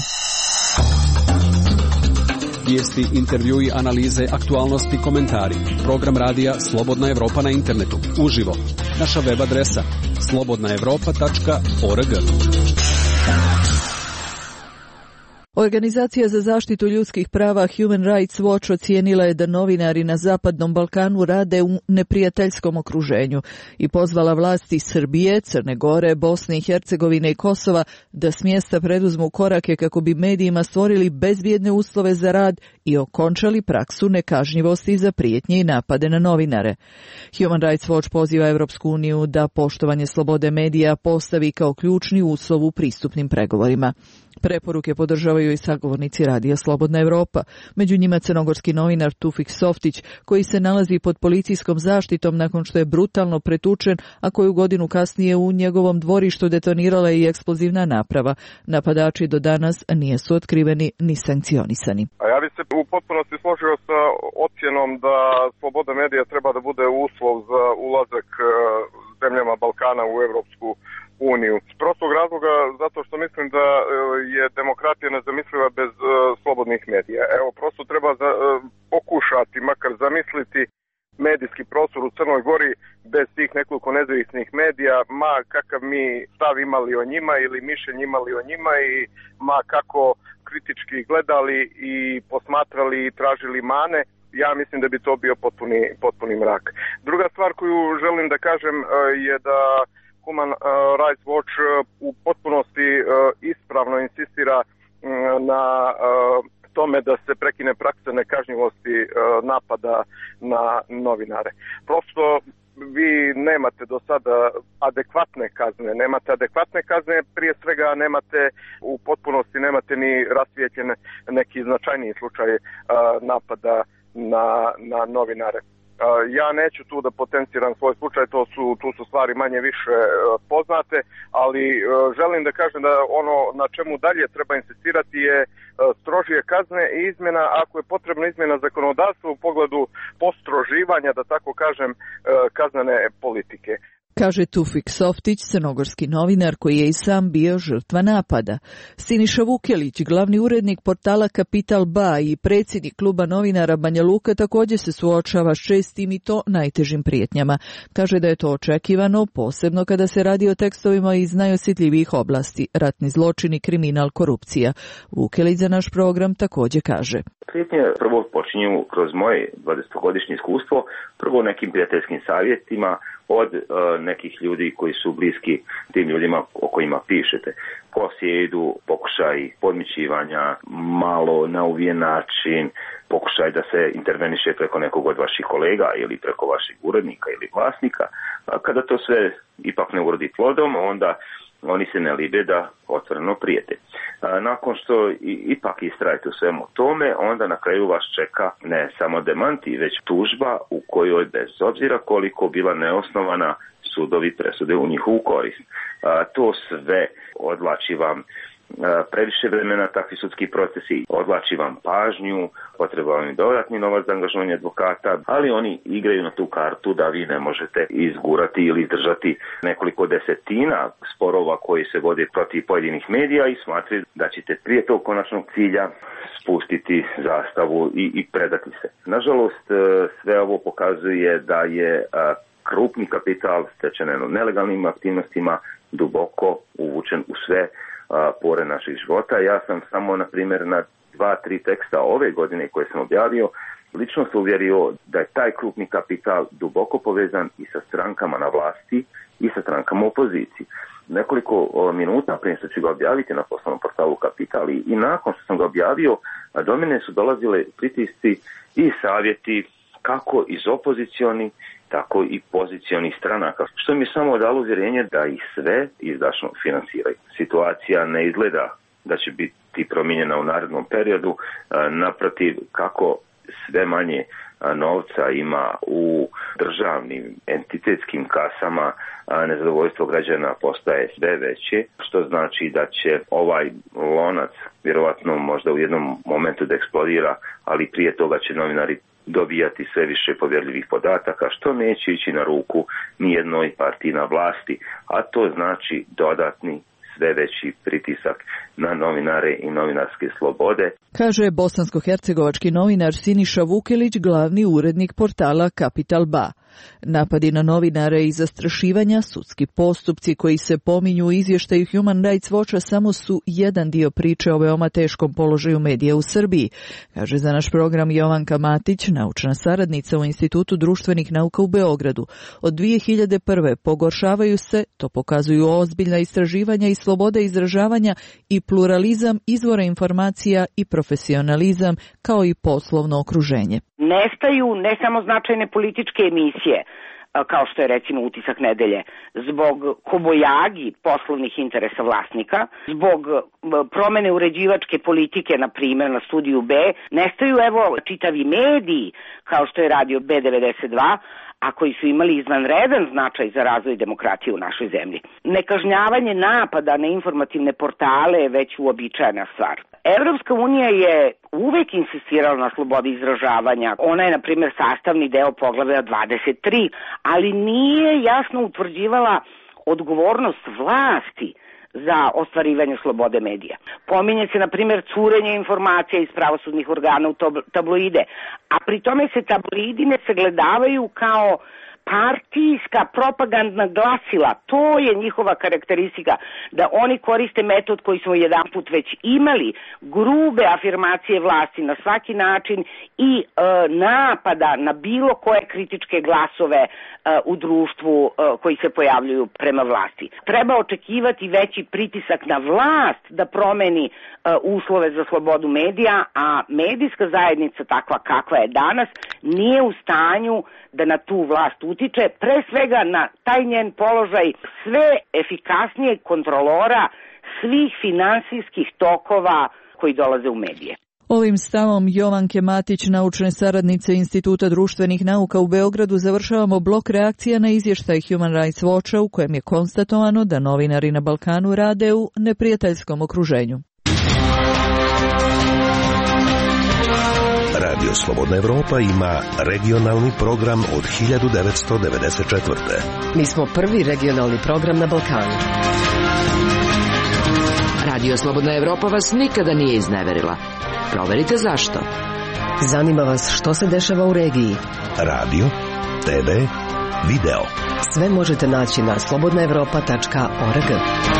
Vijesti, intervjui, analize, aktualnosti, komentari. Program radija Slobodna Evropa na internetu. Uživo. Naša web adresa slobodna evropa tačka org. Organizacija za zaštitu ljudskih prava Human Rights Watch ocijenila je da novinari na Zapadnom Balkanu rade u neprijateljskom okruženju i pozvala vlasti Srbije, Crne Gore, Bosne i Hercegovine i Kosova da s mjesta preduzmu korake kako bi medijima stvorili bezbjedne uslove za rad i okončali praksu nekažnjivosti za prijetnje i napade na novinare. Human Rights Watch poziva Evropsku uniju da poštovanje slobode medija postavi kao ključni uslov u pristupnim pregovorima. Preporuke podržavaju i sagovornici Radija Slobodna Evropa, među njima crnogorski novinar Tufik Softić, koji se nalazi pod policijskom zaštitom nakon što je brutalno pretučen, a koju godinu kasnije u njegovom dvorištu detonirala i eksplozivna naprava. Napadači do danas nisu otkriveni ni sankcionisani. A ja bih se u potpunosti složio sa ocjenom da sloboda medija treba da bude uslov za ulazak zemljama Balkana u Evropu. mislim da je demokratija nezamisliva bez uh, slobodnih medija. Evo, prosto treba za, uh, pokušati, makar zamisliti medijski prostor u Crnoj Gori bez tih nekoliko nezavisnih medija, ma kakav mi stav imali o njima ili mišljenje imali o njima i ma kako kritički gledali i posmatrali i tražili mane, ja mislim da bi to bio potpuni, potpuni mrak. Druga stvar koju želim da kažem uh, je da Human Rights Watch u potpunosti ispravno insistira na tome da se prekine praksa nekažnjivosti napada na novinare. Prosto vi nemate do sada adekvatne kazne, nemate adekvatne kazne, prije svega nemate u potpunosti nemate ni rasvijećen neki značajniji slučaj napada na, na novinare. Ja neću tu da potenciram svoj slučaj, to su, tu su stvari manje više poznate, ali želim da kažem da ono na čemu dalje treba insistirati je strožije kazne i izmjena, ako je potrebno izmjena zakonodavstva u pogledu postroživanja, da tako kažem, kaznene politike. Kaže Tufik Softić, crnogorski novinar koji je i sam bio žrtva napada. Siniša Vukelić, glavni urednik portala Kapital Ba i predsjednik kluba novinara Banja Luka, također se suočava s čestim i to najtežim prijetnjama. Kaže da je to očekivano, posebno kada se radi o tekstovima iz najosjetljivijih oblasti, ratni zločini, kriminal, korupcija. Vukelić za naš program također kaže. Prijetnje prvo počinju kroz moje dvadesetogodišnje iskustvo, prvo nekim prijateljskim savjetima od uh, nekih ljudi koji su bliski tim ljudima o kojima pišete. Poslije idu pokušaj podmićivanja, malo na uvijen način, pokušaj da se interveniše preko nekog od vaših kolega ili preko vaših urednika ili vlasnika. A kada to sve ipak ne urodi plodom, onda oni se ne libe da otvoreno prijete. A, nakon što i, ipak istrajete u svemu tome, onda na kraju vas čeka ne samo demanti, već tužba u kojoj bez obzira koliko bila neosnovana sudovi presude u njihovu korist. A, to sve odvlači vam previše vremena, takvi sudski procesi, odvlači vam pažnju, potreba vam i dodatni novac za angažovanje advokata, ali oni igraju na tu kartu da vi ne možete izgurati ili izdržati nekoliko desetina sporova koji se vode protiv pojedinih medija i smatraju da ćete prije tog konačnog cilja spustiti zastavu i, i predati se. Nažalost, sve ovo pokazuje da je krupni kapital stečen nelegalnim aktivnostima duboko uvučen u sve pore naših života. Ja sam samo, na primjer, na dva, tri teksta ove godine koje sam objavio, lično se uvjerio da je taj krupni kapital duboko povezan i sa strankama na vlasti i sa strankama u opoziciji. Nekoliko minuta prije što ću ga objaviti na poslovnom portalu Kapital i, i nakon što sam ga objavio, do mene su dolazile pritisci i savjeti kako iz opozicioni, tako i pozicionih stranaka, što mi je samo dalo uvjerenje da ih sve izdašno finansiraju. Situacija ne izgleda da će biti promijenjena u narednom periodu, naprotiv, kako sve manje novca ima u državnim entitetskim kasama, nezadovoljstvo građana postaje sve veće, što znači da će ovaj lonac vjerovatno možda u jednom momentu da eksplodira, ali prije toga će novinari dobijati sve više povjerljivih podataka, što neće ići na ruku nijednoj partiji na vlasti, a to znači dodatni sve veći pritisak na novinare i novinarske slobode. Kaže bosansko-hercegovački novinar Siniša Vukelić, glavni urednik portala Kapital Ba. Napadi na novinare i zastrašivanja, sudski postupci koji se pominju u izvještaju Human Rights Watcha samo su jedan dio priče o veoma teškom položaju medija u Srbiji, kaže za naš program Jovanka Matić, naučna saradnica u Institutu društvenih nauka u Beogradu. Od dvije hiljade prve pogoršavaju se, to pokazuju ozbiljna istraživanja i slobode izražavanja i pluralizam izvora informacija i profesionalizam kao i poslovno okruženje. Nestaju ne samo značajne političke emisije, kao što je recimo Utisak nedelje, zbog kobojagi poslovnih interesa vlasnika, zbog promene uređivačke politike, na primjer na Studiju B, nestaju evo čitavi mediji, kao što je radio B devedeset dva, a koji su imali izvanredan značaj za razvoj demokratije u našoj zemlji. Nekažnjavanje napada na informativne portale je već uobičajena stvar. Evropska unija je uvek insistirala na slobodi izražavanja. Ona je, na primjer, sastavni deo poglavlja dvadeset tri, ali nije jasno utvrđivala odgovornost vlasti za ostvarivanje slobode medija. Pominje se, na primjer, curenje informacija iz pravosudnih organa u tabloide, a pri tome se tabloidi ne sagledavaju kao partijska propagandna glasila. To je njihova karakteristika, da oni koriste metod koji smo jedanput već imali, grube afirmacije vlasti na svaki način i e, napada na bilo koje kritičke glasove e, u društvu e, koji se pojavljuju prema vlasti. Treba očekivati veći pritisak na vlast da promeni e, uslove za slobodu medija, a medijska zajednica takva kakva je danas nije u stanju da na tu vlast utiče, pre svega na taj njen položaj sve efikasnijeg kontrolora svih finansijskih tokova koji dolaze u medije. Ovim stavom Jovanke Matić, naučne saradnice Instituta društvenih nauka u Beogradu, završavamo blok reakcija na izvještaj Human Rights Watcha u kojem je konstatovano da novinari na Balkanu rade u neprijateljskom okruženju. Radio Slobodna Evropa ima regionalni program od hiljadu devetsto devedeset četvrte. Mi smo prvi regionalni program na Balkanu. Radio Slobodna Evropa vas nikada nije izneverila. Proverite zašto. Zanima vas što se dešava u regiji. Radio, te ve, video. Sve možete naći na slobodna evropa tačka org.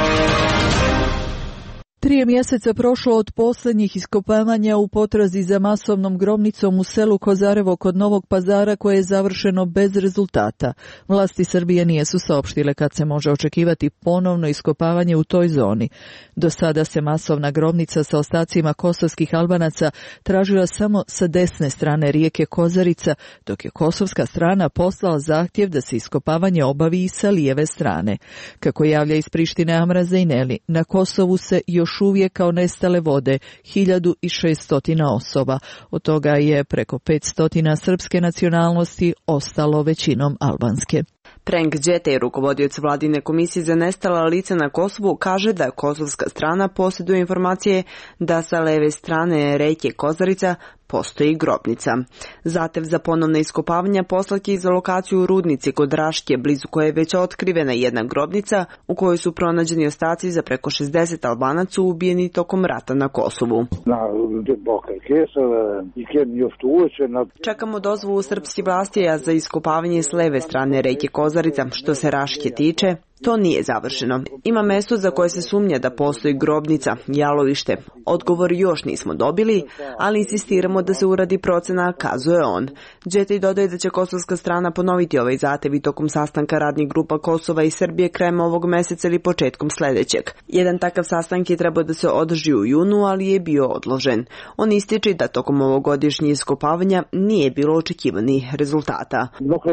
Tri mjeseca prošlo od posljednjih iskopavanja u potrazi za masovnom grobnicom u selu Kozarevo kod Novog Pazara, koje je završeno bez rezultata. Vlasti Srbije nisu saopštile kad se može očekivati ponovno iskopavanje u toj zoni. Do sada se masovna grobnica sa ostacima kosovskih Albanaca tražila samo sa desne strane rijeke Kozarica, dok je kosovska strana poslala zahtjev da se iskopavanje obavi i sa lijeve strane. Kako javlja iz Prištine Amra Zejneli, na Kosovu se još uvijek kao nestale vode hiljadu šesto osoba. Od toga je preko petsto srpske nacionalnosti, ostalo većinom albanske. Prenk Đetej, rukovodioc vladine komisije za nestala lica na Kosovu, kaže da kosovska strana posjeduje informacije da sa leve strane reke Kozarica postoji grobnica. Zahtev za ponovne iskopavanja poslat je za lokaciju u Rudnici kod Raške, blizu koje je već otkrivena jedna grobnica u kojoj su pronađeni ostaci za preko šezdeset Albanaca ubijeni tokom rata na Kosovu. Čekamo dozvolu srpskih vlasti za iskopavanje s leve strane reke Kozarica. Što se Raške tiče, to nije završeno. Ima mesto za koje se sumnja da postoji grobnica, jalovište. Odgovor još nismo dobili, ali insistiramo da se uradi procena, kazuje on. Đetej dodaje da će kosovska strana ponoviti ovaj zahtev i tokom sastanka radnih grupa Kosova i Srbije krajem ovog meseca ili početkom sljedećeg. Jedan takav sastanak je trebao da se održi u junu, ali je bio odložen. On ističe da tokom ovogodišnjih iskopavanja nije bilo očekivanih rezultata.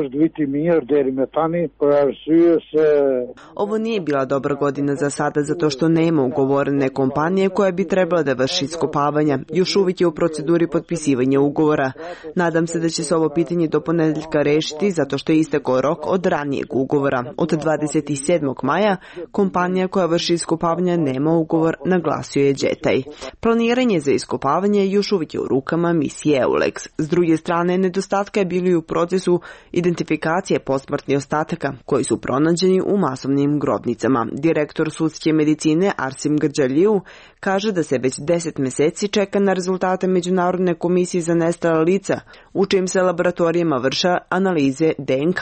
Ovo nije bila dobra godina za sada zato što nema ugovorene kompanije koja bi trebala da vrši iskopavanja. Još uvijek je u proceduri potpisivanja ugovora. Nadam se da će se ovo pitanje do ponedjeljka rešiti zato što je istekao rok od ranijeg ugovora. Od dvadeset sedmog maja kompanija koja vrši iskopavanja nema ugovor, naglasio je Đetej. Planiranje za iskopavanje još uvijek je u rukama misije EULEX. S druge strane, nedostatka je bili u procesu identifikacije posmrtnih ostataka koji su pronađeni u masovnim grobnicama. Direktor sudske medicine Arsim Grđaliju kaže da se već deset mjeseci čeka na rezultate Međunarodne komisije za nestala lica, u čijim se laboratorijama vrše analize D N K.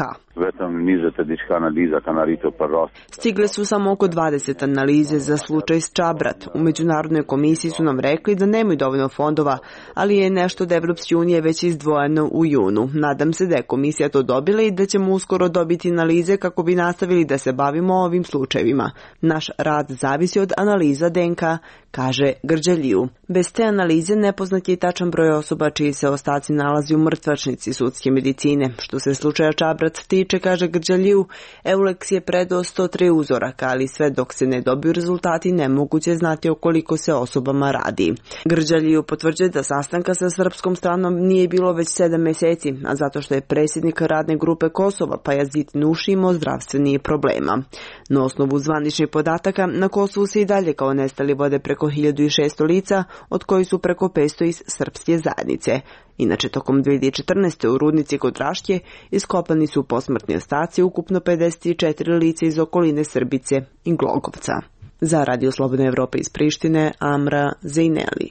Stigle su samo oko dvadeset analize za slučaj Čabrat. U Međunarodnoj komisiji su nam rekli da nemaju dovoljno fondova, ali je nešto od Evropske unije već izdvojeno u junu. Nadam se da je komisija to dobila i da ćemo uskoro dobiti analize kako bi nastavili da se bavimo ovim slučajevima. Naš rad zavisi od analiza D N K, kaže Grđaliju. Bez te analize nepoznat je i tačan broj osoba čiji se ostaci nalazi u mrtvačnici sudske medicine. Što se slučaja Čabrat tiče, kaže Grđaliju, EULEX je predao sto tri uzoraka, ali sve dok se ne dobiju rezultati nemoguće znati o koliko se osobama radi. Grđaliju potvrđuje da sastanka sa srpskom stranom nije bilo već sedam mjeseci, a zato što je predsjednik radne grupe Kosova Pajazit Nuši imao zdravstvenih problema. Na osnovu zvaničnih podataka, na Kosovu se i dalje kao nestali vode preko hiljadu šesto lica, od kojih su preko petsto iz srpske zajednice. Inače, tokom dvije hiljade četrnaeste. u Rudnici kod Raške iskopani su posmrtni ostaci ukupno pedeset četiri lica iz okoline Srbice i Glogovca. Za Radio Slobodna Evropa iz Prištine, Amra Zejneli.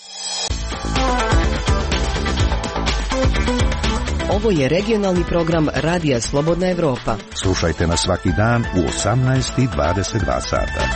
Ovo je regionalni program Radija Slobodna Evropa. Slušajte nas svaki dan u osamnaest i dvadeset dva sata.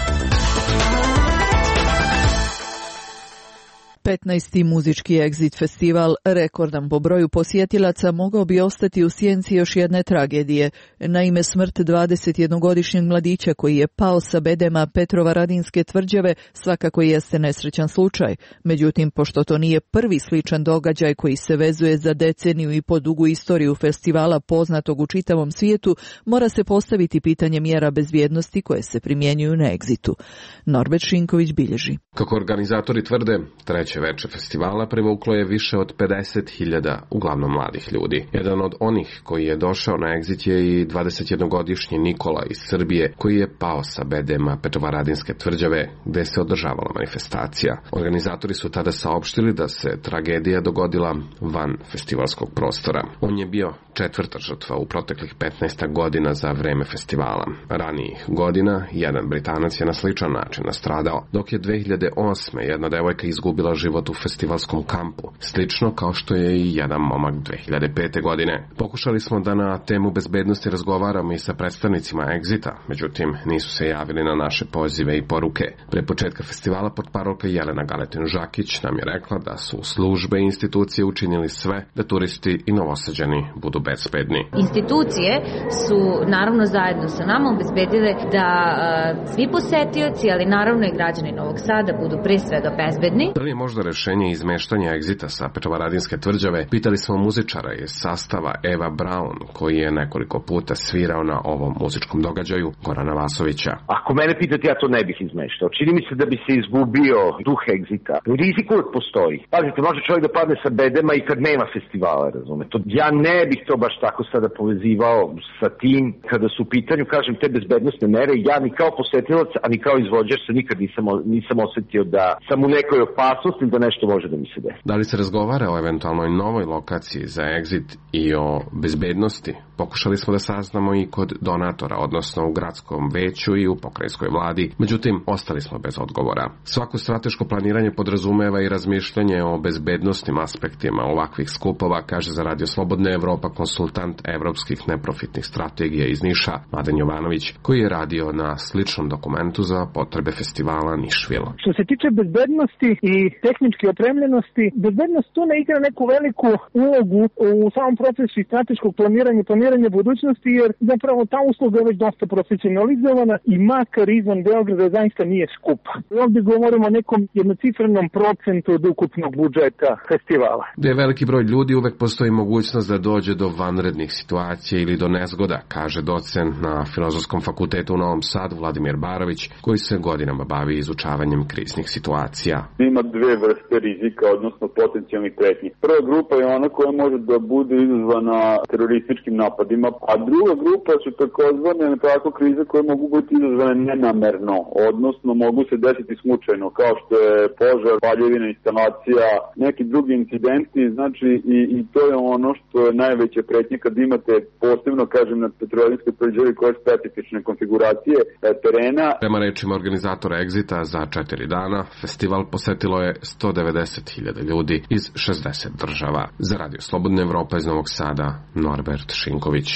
petnaesti muzički Exit festival, rekordan po broju posjetilaca, mogao bi ostati u sjenci još jedne tragedije. Naime, smrt dvadesetjednogodišnjeg mladića koji je pao sa bedema Petrovaradinske tvrđave svakako jeste nesrećan slučaj. Međutim, pošto to nije prvi sličan događaj koji se vezuje za deceniju i po dugu istoriju festivala poznatog u čitavom svijetu, mora se postaviti pitanje mjera bezbjednosti koje se primjenjuju na Exitu. Norbert Šinković bilježi. Kako organizatori tvrde, treće veče festivala privuklo je više od pedeset hiljada uglavnom mladih ljudi. Jedan od onih koji je došao na Exit je i dvadesetjednogodišnji Nikola iz Srbije, koji je pao sa bedema Petrovaradinske tvrđave gde se održavala manifestacija. Organizatori su tada saopštili da se tragedija dogodila van festivalskog prostora. On je bio četvrta žrtva u proteklih petnaest godina za vreme festivala. Ranijih godina jedan Britanac je na sličan način nastradao, dok je dve hiljade osme jedna devojka izgubila život u festivalskom kampu, slično kao što je i jedan momak dve hiljade pete godine. Pokušali smo da na temu bezbednosti razgovaramo i sa predstavnicima Exita, međutim nisu se javili na naše pozive i poruke. Pre početka festivala portparolka Jelena Galetin-Žakić nam je rekla da su službe i institucije učinili sve da turisti i Novosađani budu bezbedni. Institucije su naravno zajedno sa nama obezbedile da uh, svi posetioci, ali naravno i građani Novog Sada budu pre svega bezbedni. Da li je možda rešenje izmeštanja Exita sa Petrovaradinske tvrđave? Pitali smo muzičara iz sastava Eva Braun, koji je nekoliko puta svirao na ovom muzičkom događaju, Gorana Vasovića. Ako mene pitate, ja to ne bih izmeštao. Čini mi se da bi se izgubio duh Exita. Rizik uvek postoji. Pazite, može čovjek da padne sa bedema i kad nema festivala, razumete. Ja ne bih to baš tako sada povezivao sa tim kada su u pitanju, kažem, te bezbednosne mere. Ja ni kao posetilac, a ni kao izvođač se nikad nisam, nisam osetio da sam u nekoj opasnosti da nešto može da mi se desi. Da li se razgovara o eventualnoj novoj lokaciji za Exit i o bezbednosti? Pokušali smo da saznamo i kod donatora, odnosno u gradskom veću i u pokrajinskoj vladi, međutim, ostali smo bez odgovora. Svako strateško planiranje podrazumeva i razmišljanje o bezbednosnim aspektima ovakvih skupova, kaže za Radio Slobodna Evropa konsultant evropskih neprofitnih strategija iz Niša, Mladen Jovanović, koji je radio na sličnom dokumentu za potrebe festivala Nišvil. Što se tiče bezbednosti i tehničke opremljenosti, bezbednost tu ne igra neku veliku ulogu u samom procesu i strateškog planiranja, planiranja budućnosti, jer zapravo ta usluga je već dosta profesionalizovana i makar izvan Beograda zaista nije skupa. Ovdje govorimo o nekom jednocifrenom procentu od ukupnog budžeta festivala. Gde je veliki broj ljudi, uvek postoji mogućnost da dođe do vanrednih situacija ili do nezgoda, kaže docent na Filozofskom fakultetu u Novom Sadu Vladimir Barović, koji se godinama bavi izučavanjem kriznih situacija. Ima dve vrste rizika, odnosno potencijalnih pretnji. Prva grupa je ona koja može da bude izazvana terorističkim napadima, a druga grupa su takozvane tako krize koje mogu biti izazvane nenamerno, odnosno mogu se desiti slučajno, kao što je požar, paljevina, instalacija, neki drugi incidenti, znači i, i to je ono što je najveća pretnja kad imate posebno, kažem, na Petrovaradinskoj tvrđavi koje je specifične konfiguracije terena. Prema rečima organizatora Exita, za četiri dana festival posetilo je sto devedeset hiljada ljudi iz šezdeset država. Za Radio Slobodna Evropa iz Novog Sada, Norbert Šinković.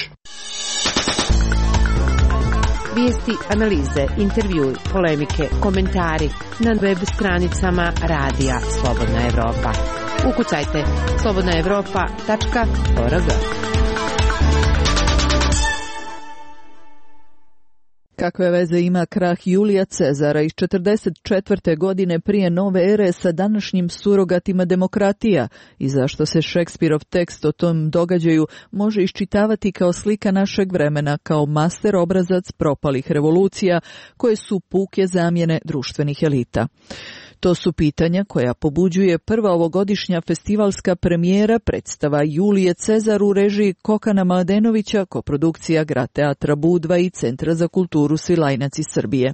Vijesti, analize, intervjui, polemike, komentari na web stranicama Radija Slobodna Evropa. Ukucajte slobodna evropa tačka org. Kakve veze ima krah Julija Cezara iz četrdeset četvrte godine prije nove ere sa današnjim surogatima demokratija i zašto se Šekspirov tekst o tom događaju može iščitavati kao slika našeg vremena, kao master obrazac propalih revolucija koje su puke zamjene društvenih elita? To su pitanja koja pobuđuje prva ovogodišnja festivalska premijera predstava Julije Cezar u režiji Kokana Mladenovića, koprodukcija Grad teatra Budva i Centra za kulturu Svilajnac iz Srbije.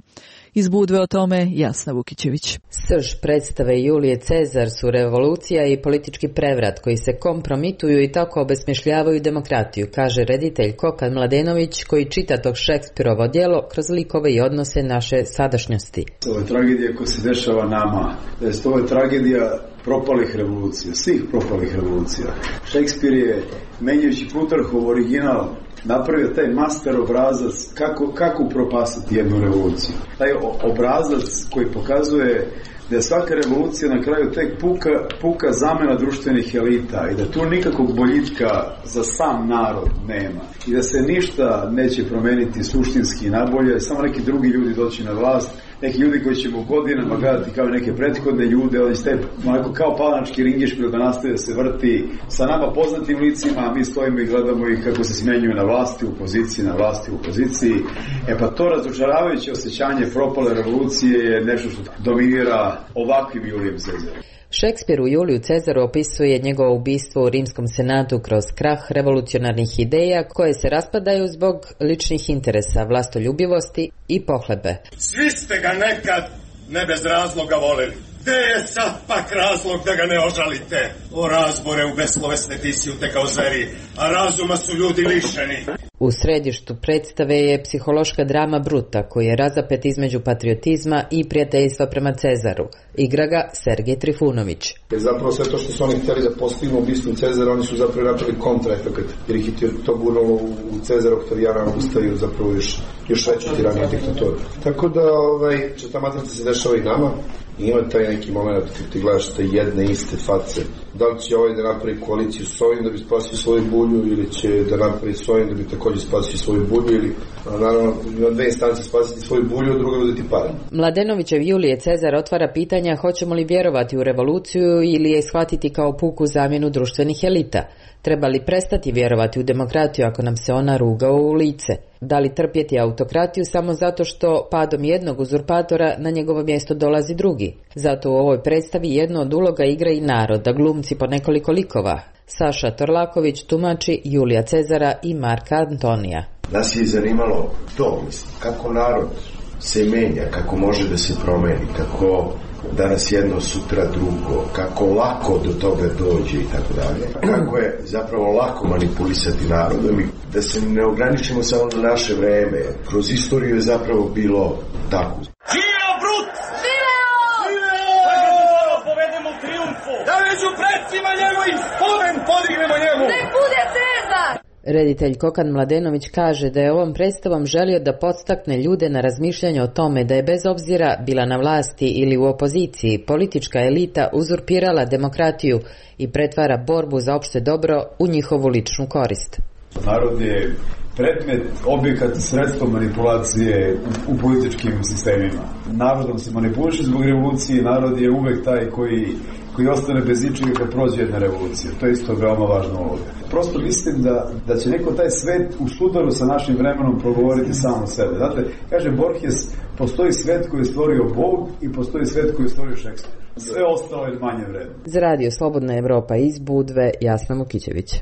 Iz Budve o tome Jasna Vukićević. Srž predstave Julije Cezar su revolucija i politički prevrat koji se kompromituju i tako obesmišljavaju demokratiju, kaže reditelj Kokan Mladenović koji čita tog Šekspirovo djelo kroz likove i odnose naše sadašnjosti. Ovo je tragedija koja se dešava nama. Ovo je tragedija propalih revolucija, svih propalih revolucija. Šekspir je, menjajući Plutarhov original, napravio taj master obrazac kako, kako upropastiti jednu revoluciju. Taj obrazac koji pokazuje da je svaka revolucija na kraju tek puka, puka zamena društvenih elita i da tu nikakvog boljitka za sam narod nema i da se ništa neće promeniti suštinski nabolje, samo neki drugi ljudi doći na vlast, neki ljudi koji ćemo godinama gledati kao neke prethodne ljude, ali ste onako kao palanački ringišpil da nastaje se vrti sa nama poznatim licima, a mi stojimo i gledamo ih kako se smenjuju na vlasti u poziciji, na vlasti u poziciji. E pa to razočaravajuće osjećanje propale revolucije je nešto što dominira ovakvim Julijem Cezarom. Šekspir u Juliju Cezaru opisuje njegovo ubistvo u Rimskom senatu kroz krah revolucionarnih ideja koje se raspadaju zbog ličnih interesa, vlastoljubivosti i pohlebe. Svi ste ga nekad ne bez razloga voleli. Gde je sad pak razlog da ga ne ožalite? O razbore u beslovesne tisjute kao zveri, a razuma su ljudi lišeni. U središtu predstave je psihološka drama Bruta, koji je razapet između patriotizma i prijateljstva prema Cezaru. Igra ga Sergej Trifunović. Zapravo sve to što su oni htjeli da postignu ubistvom Cezara, oni su zapravo napravili kontraefekat, jer ih je to gurnulo u Cezara Oktavijana Augusta i zapravo još, još veću tiraniju diktaturu. Tako da ovaj, ta matrica se dešava i nama. Ima taj neki moment kad ti gledaš te jedne iste face. Da li će ovaj da napravi koaliciju s ovim da bi spasio svoju bulju ili će da napravi s ovim da bi također spasio svoju bulju ili a, naravno na dve instance spasiti svoju bulju, a druga uzeti pare. Mladenovićev Julije Cezar otvara pitanja hoćemo li vjerovati u revoluciju ili je shvatiti kao puku zamjenu društvenih elita. Treba li prestati vjerovati u demokratiju ako nam se ona ruga u lice? Da li trpjeti autokratiju samo zato što padom jednog uzurpatora na njegovo mjesto dolazi drugi? Zato u ovoj predstavi jedno od uloga igra i narod, da glumci po nekoliko likova. Saša Torlaković tumači Julija Cezara i Marka Antonija. Nas je zanimalo to, mislim, kako narod se menja, kako može da se promeni, kako danas jedno, sutra drugo, kako lako do toga dođe i tako dalje. Kako je zapravo lako manipulisati narodom i da se ne ograničimo samo na naše vreme. Kroz istoriju je zapravo bilo tako. Živeo Brut! Živeo! Živeo! Da ga povedemo u triumfu! Da među predsima njegovim spomen podignemo njemu! Nek bude Cezar! Reditelj Kokan Mladenović kaže da je ovom predstavom želio da podstakne ljude na razmišljanje o tome da je bez obzira bila na vlasti ili u opoziciji, politička elita uzurpirala demokratiju i pretvara borbu za opšte dobro u njihovu ličnu korist. Narod je predmet, objekat, sredstvo manipulacije u, u političkim sistemima. Narodom se manipuliše zbog revolucije, narod je uvek taj koji, koji ostane bez ičega kad prođe jedna revolucija. To je isto veoma važno ovdje. Prosto mislim da, da će neko taj svet u sudaru sa našim vremenom progovoriti samo sebe. Znate, kaže Borges, postoji svet koji je stvorio Bog i postoji svet koji je stvorio Šekspir. Sve ostalo je manje vredno. Za Radio Slobodna Evropa iz Budve, Jasna Vukićević.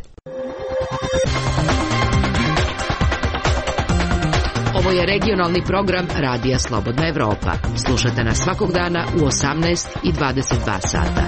Ovo je regionalni program Radija Slobodna Evropa. Slušate nas svakog dana u osamnaest i dvadeset dva sata.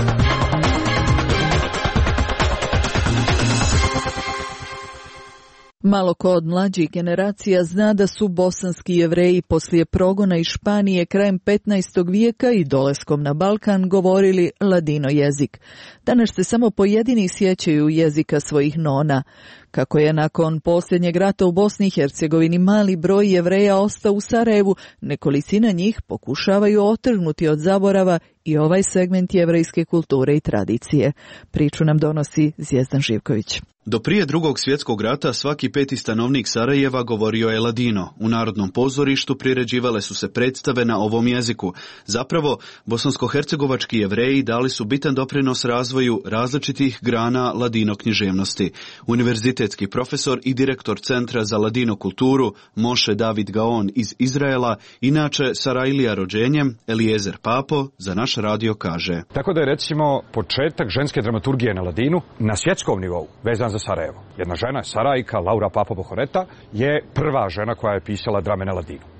Malo ko od mlađih generacija zna da su bosanski Jevreji poslije progona iz Španije krajem petnaestog vijeka i dolaskom na Balkan govorili ladino jezik. Danas se samo pojedini sjećaju jezika svojih nona. Kako je nakon posljednjeg rata u Bosni i Hercegovini mali broj Jevreja ostao u Sarajevu, nekolicina njih pokušavaju otrgnuti od zaborava i ovaj segment jevrejske kulture i tradicije. Priču nam donosi Zvijezdan Živković. Do prije drugog svjetskog rata svaki peti stanovnik Sarajeva govorio je ladino. U Narodnom pozorištu priređivale su se predstave na ovom jeziku. Zapravo, bosansko-hercegovački Jevreji dali su bitan doprinos razvoju različitih grana ladino književnosti. Univerzitetski profesor i direktor Centra za ladino kulturu Moše David Gaon iz Izraela, inače Sarajlija rođenjem, Eliezer Papo, za naš radio kaže. Tako da je recimo početak ženske dramaturgije na ladinu na svjetskom nivou vezan za Sarajevo. Jedna žena, Sarajka, Laura Papo Bohoreta, je prva žena koja je pisala drame na ladinu.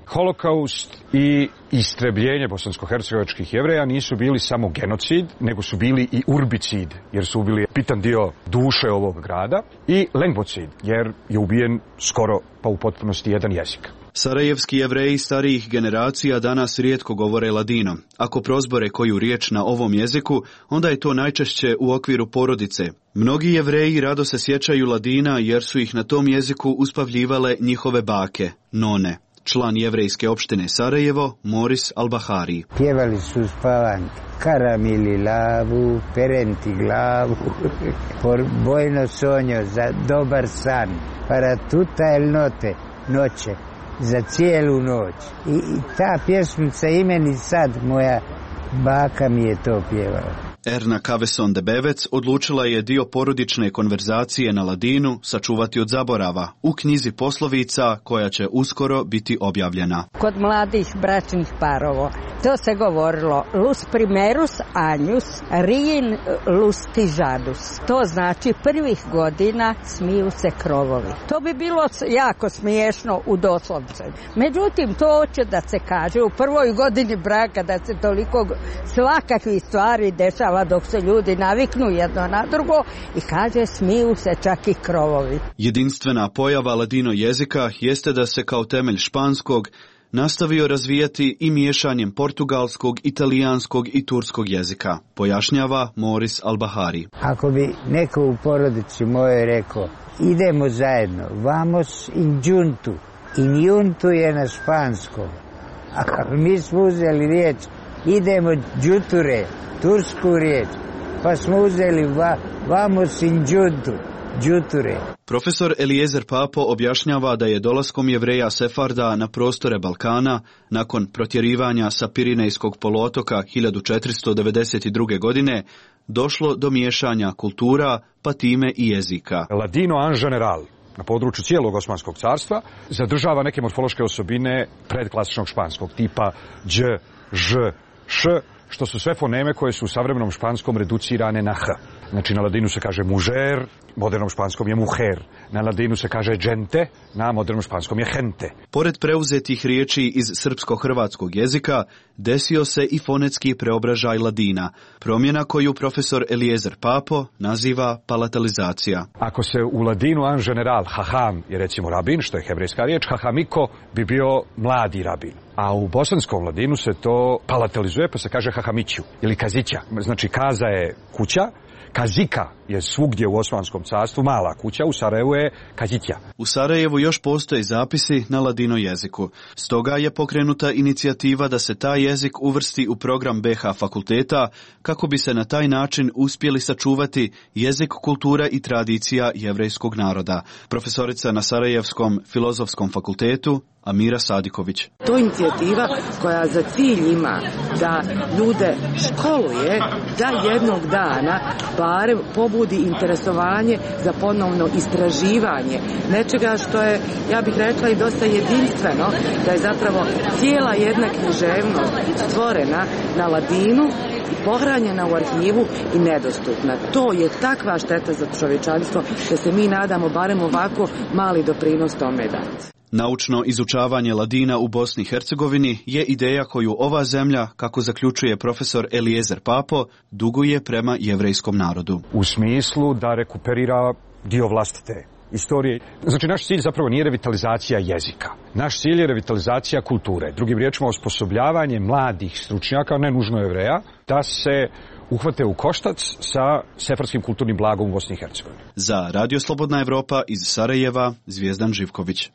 Holokaust i istrebljenje bosansko-hercegovačkih Jevreja nisu bili samo genocid, nego su bili i urbicid, jer su ubili bitan dio duše ovog grada, i lengvocid, jer je ubijen skoro pa u potpunosti jedan jezik. Sarajevski Jevreji starijih generacija danas rijetko govore ladino. Ako prozbore koju riječ na ovom jeziku, onda je to najčešće u okviru porodice. Mnogi Jevreji rado se sjećaju ladina jer su ih na tom jeziku uspavljivale njihove bake, none. Član jevrejske opštine Sarajevo, Moris Albahari. Pjevali su spavanke, karamili lavu, perenti glavu, por bojno sonjo za dobar san, para tuta el note, noće, za cijelu noć. I, i ta pjesmica imeni sad, moja baka mi je to pjevala. Erna Kaveson de Bevec odlučila je dio porodične konverzacije na ladinu sačuvati od zaborava u knjizi poslovica koja će uskoro biti objavljena. Kod mladih bračnih parova to se govorilo lus primerus anjus, rijin lustižadus. To znači prvih godina smiju se krovovi. To bi bilo jako smiješno u doslovce. Međutim, to hoće da se kaže u prvoj godini braka, da se toliko svakakvih stvari dešava dok se ljudi naviknu jedno na drugo i kaže smiju se čak i krovovi. Jedinstvena pojava ladino jezika jeste da se kao temelj španskog nastavio razvijati i miješanjem portugalskog, italijanskog i turskog jezika, pojašnjava Moris Albahari. Ako bi neko u porodici mojoj rekao idemo zajedno, vamos in juntu, in juntu je na španskom, a mi smo uzeli riječ idemo džuture, tursku riječ, pa smo uzeli va, vamos in juntu, džuture. Profesor Eliezer Papo objašnjava da je dolaskom Jevreja Sefarda na prostore Balkana, nakon protjerivanja sa Pirinejskog poluotoka hiljadu četiristo devedeset druge. godine, došlo do miješanja kultura, pa time i jezika. Ladino en general na području cijelog Osmanskog carstva zadržava neke morfološke osobine predklasičnog španskog tipa dž, ž, š, što su sve foneme koje su u savremenom španskom reducirane na h. Znači na ladinu se kaže mužer, modernom španskom je muher. Na ladinu se kaže gente, na modernom španskom je gente. Pored preuzetih riječi iz srpsko-hrvatskog jezika, desio se i fonetski preobražaj ladina, promjena koju profesor Eliezer Papo naziva palatalizacija. Ako se u ladinu en general haham je recimo rabin, što je hebrejska riječ, hahamiko bi bio mladi rabin. A u bosanskom ladinu se to palatalizuje pa se kaže hahamiću ili kazića. Znači kaza je kuća, kazika je svugdje u Osmanskom carstvu mala kuća, u Sarajevu je kazića. U Sarajevu još postoje zapisi na ladino jeziku. Stoga je pokrenuta inicijativa da se taj jezik uvrsti u program be ha fakulteta kako bi se na taj način uspjeli sačuvati jezik, kultura i tradicija jevrejskog naroda. Profesorica na Sarajevskom filozofskom fakultetu Amira Sadiković. To je inicijativa koja za cilj ima da ljude školuje da jednog dana barem pobudi interesovanje za ponovno istraživanje nečega što je, ja bih rekla, i dosta jedinstveno, da je zapravo cijela jedna književnost stvorena na ladinu i pohranjena u arhivu i nedostupna. To je takva šteta za čovječanstvo da se mi nadamo barem ovako mali doprinos tome dati. Naučno izučavanje ladina u Bosni i Hercegovini je ideja koju ova zemlja, kako zaključuje profesor Eliezer Papo, duguje prema jevrejskom narodu. U smislu da rekuperira dio vlastite istorije. Znači, naš cilj zapravo nije revitalizacija jezika. Naš cilj je revitalizacija kulture. Drugim riječima, osposobljavanje mladih stručnjaka, ne nužno Jevreja, da se uhvate u koštac sa sefarskim kulturnim blagom u Bosni i Hercegovini. Za Radio Slobodna Evropa iz Sarajeva, Zvijezdan Živković.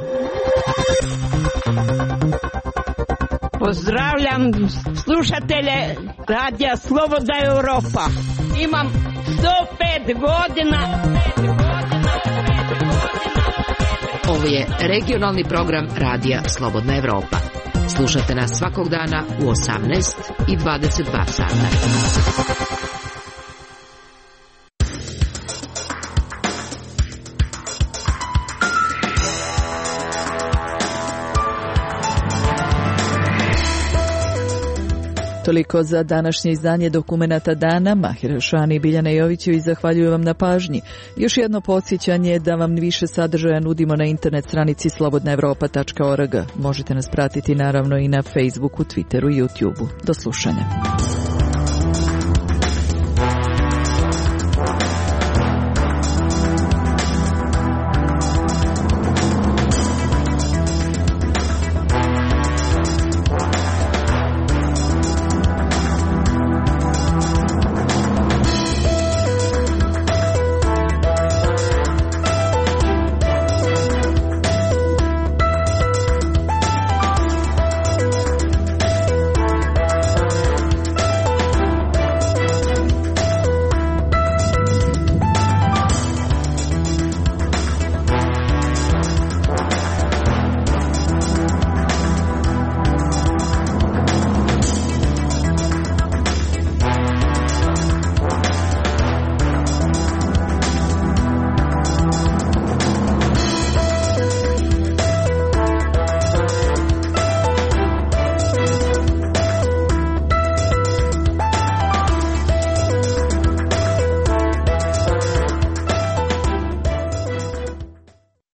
Pozdravljam slušatelje Radija Slobodna Evropa. Imam sto pet godina. Ovo je regionalni program Radija Slobodna Evropa. Slušate nas svakog dana u osamnaest i dvadeset dva sata. To Toliko za današnje izdanje Dokumenata dana. Mahir Šani i Biljana Jovićević zahvaljuju vam na pažnji. Još jedno podsjećanje da vam više sadržaja nudimo na internet stranici slobodna evropa tačka org. Možete nas pratiti naravno i na Facebooku, Twitteru i YouTubeu. Do slušanja.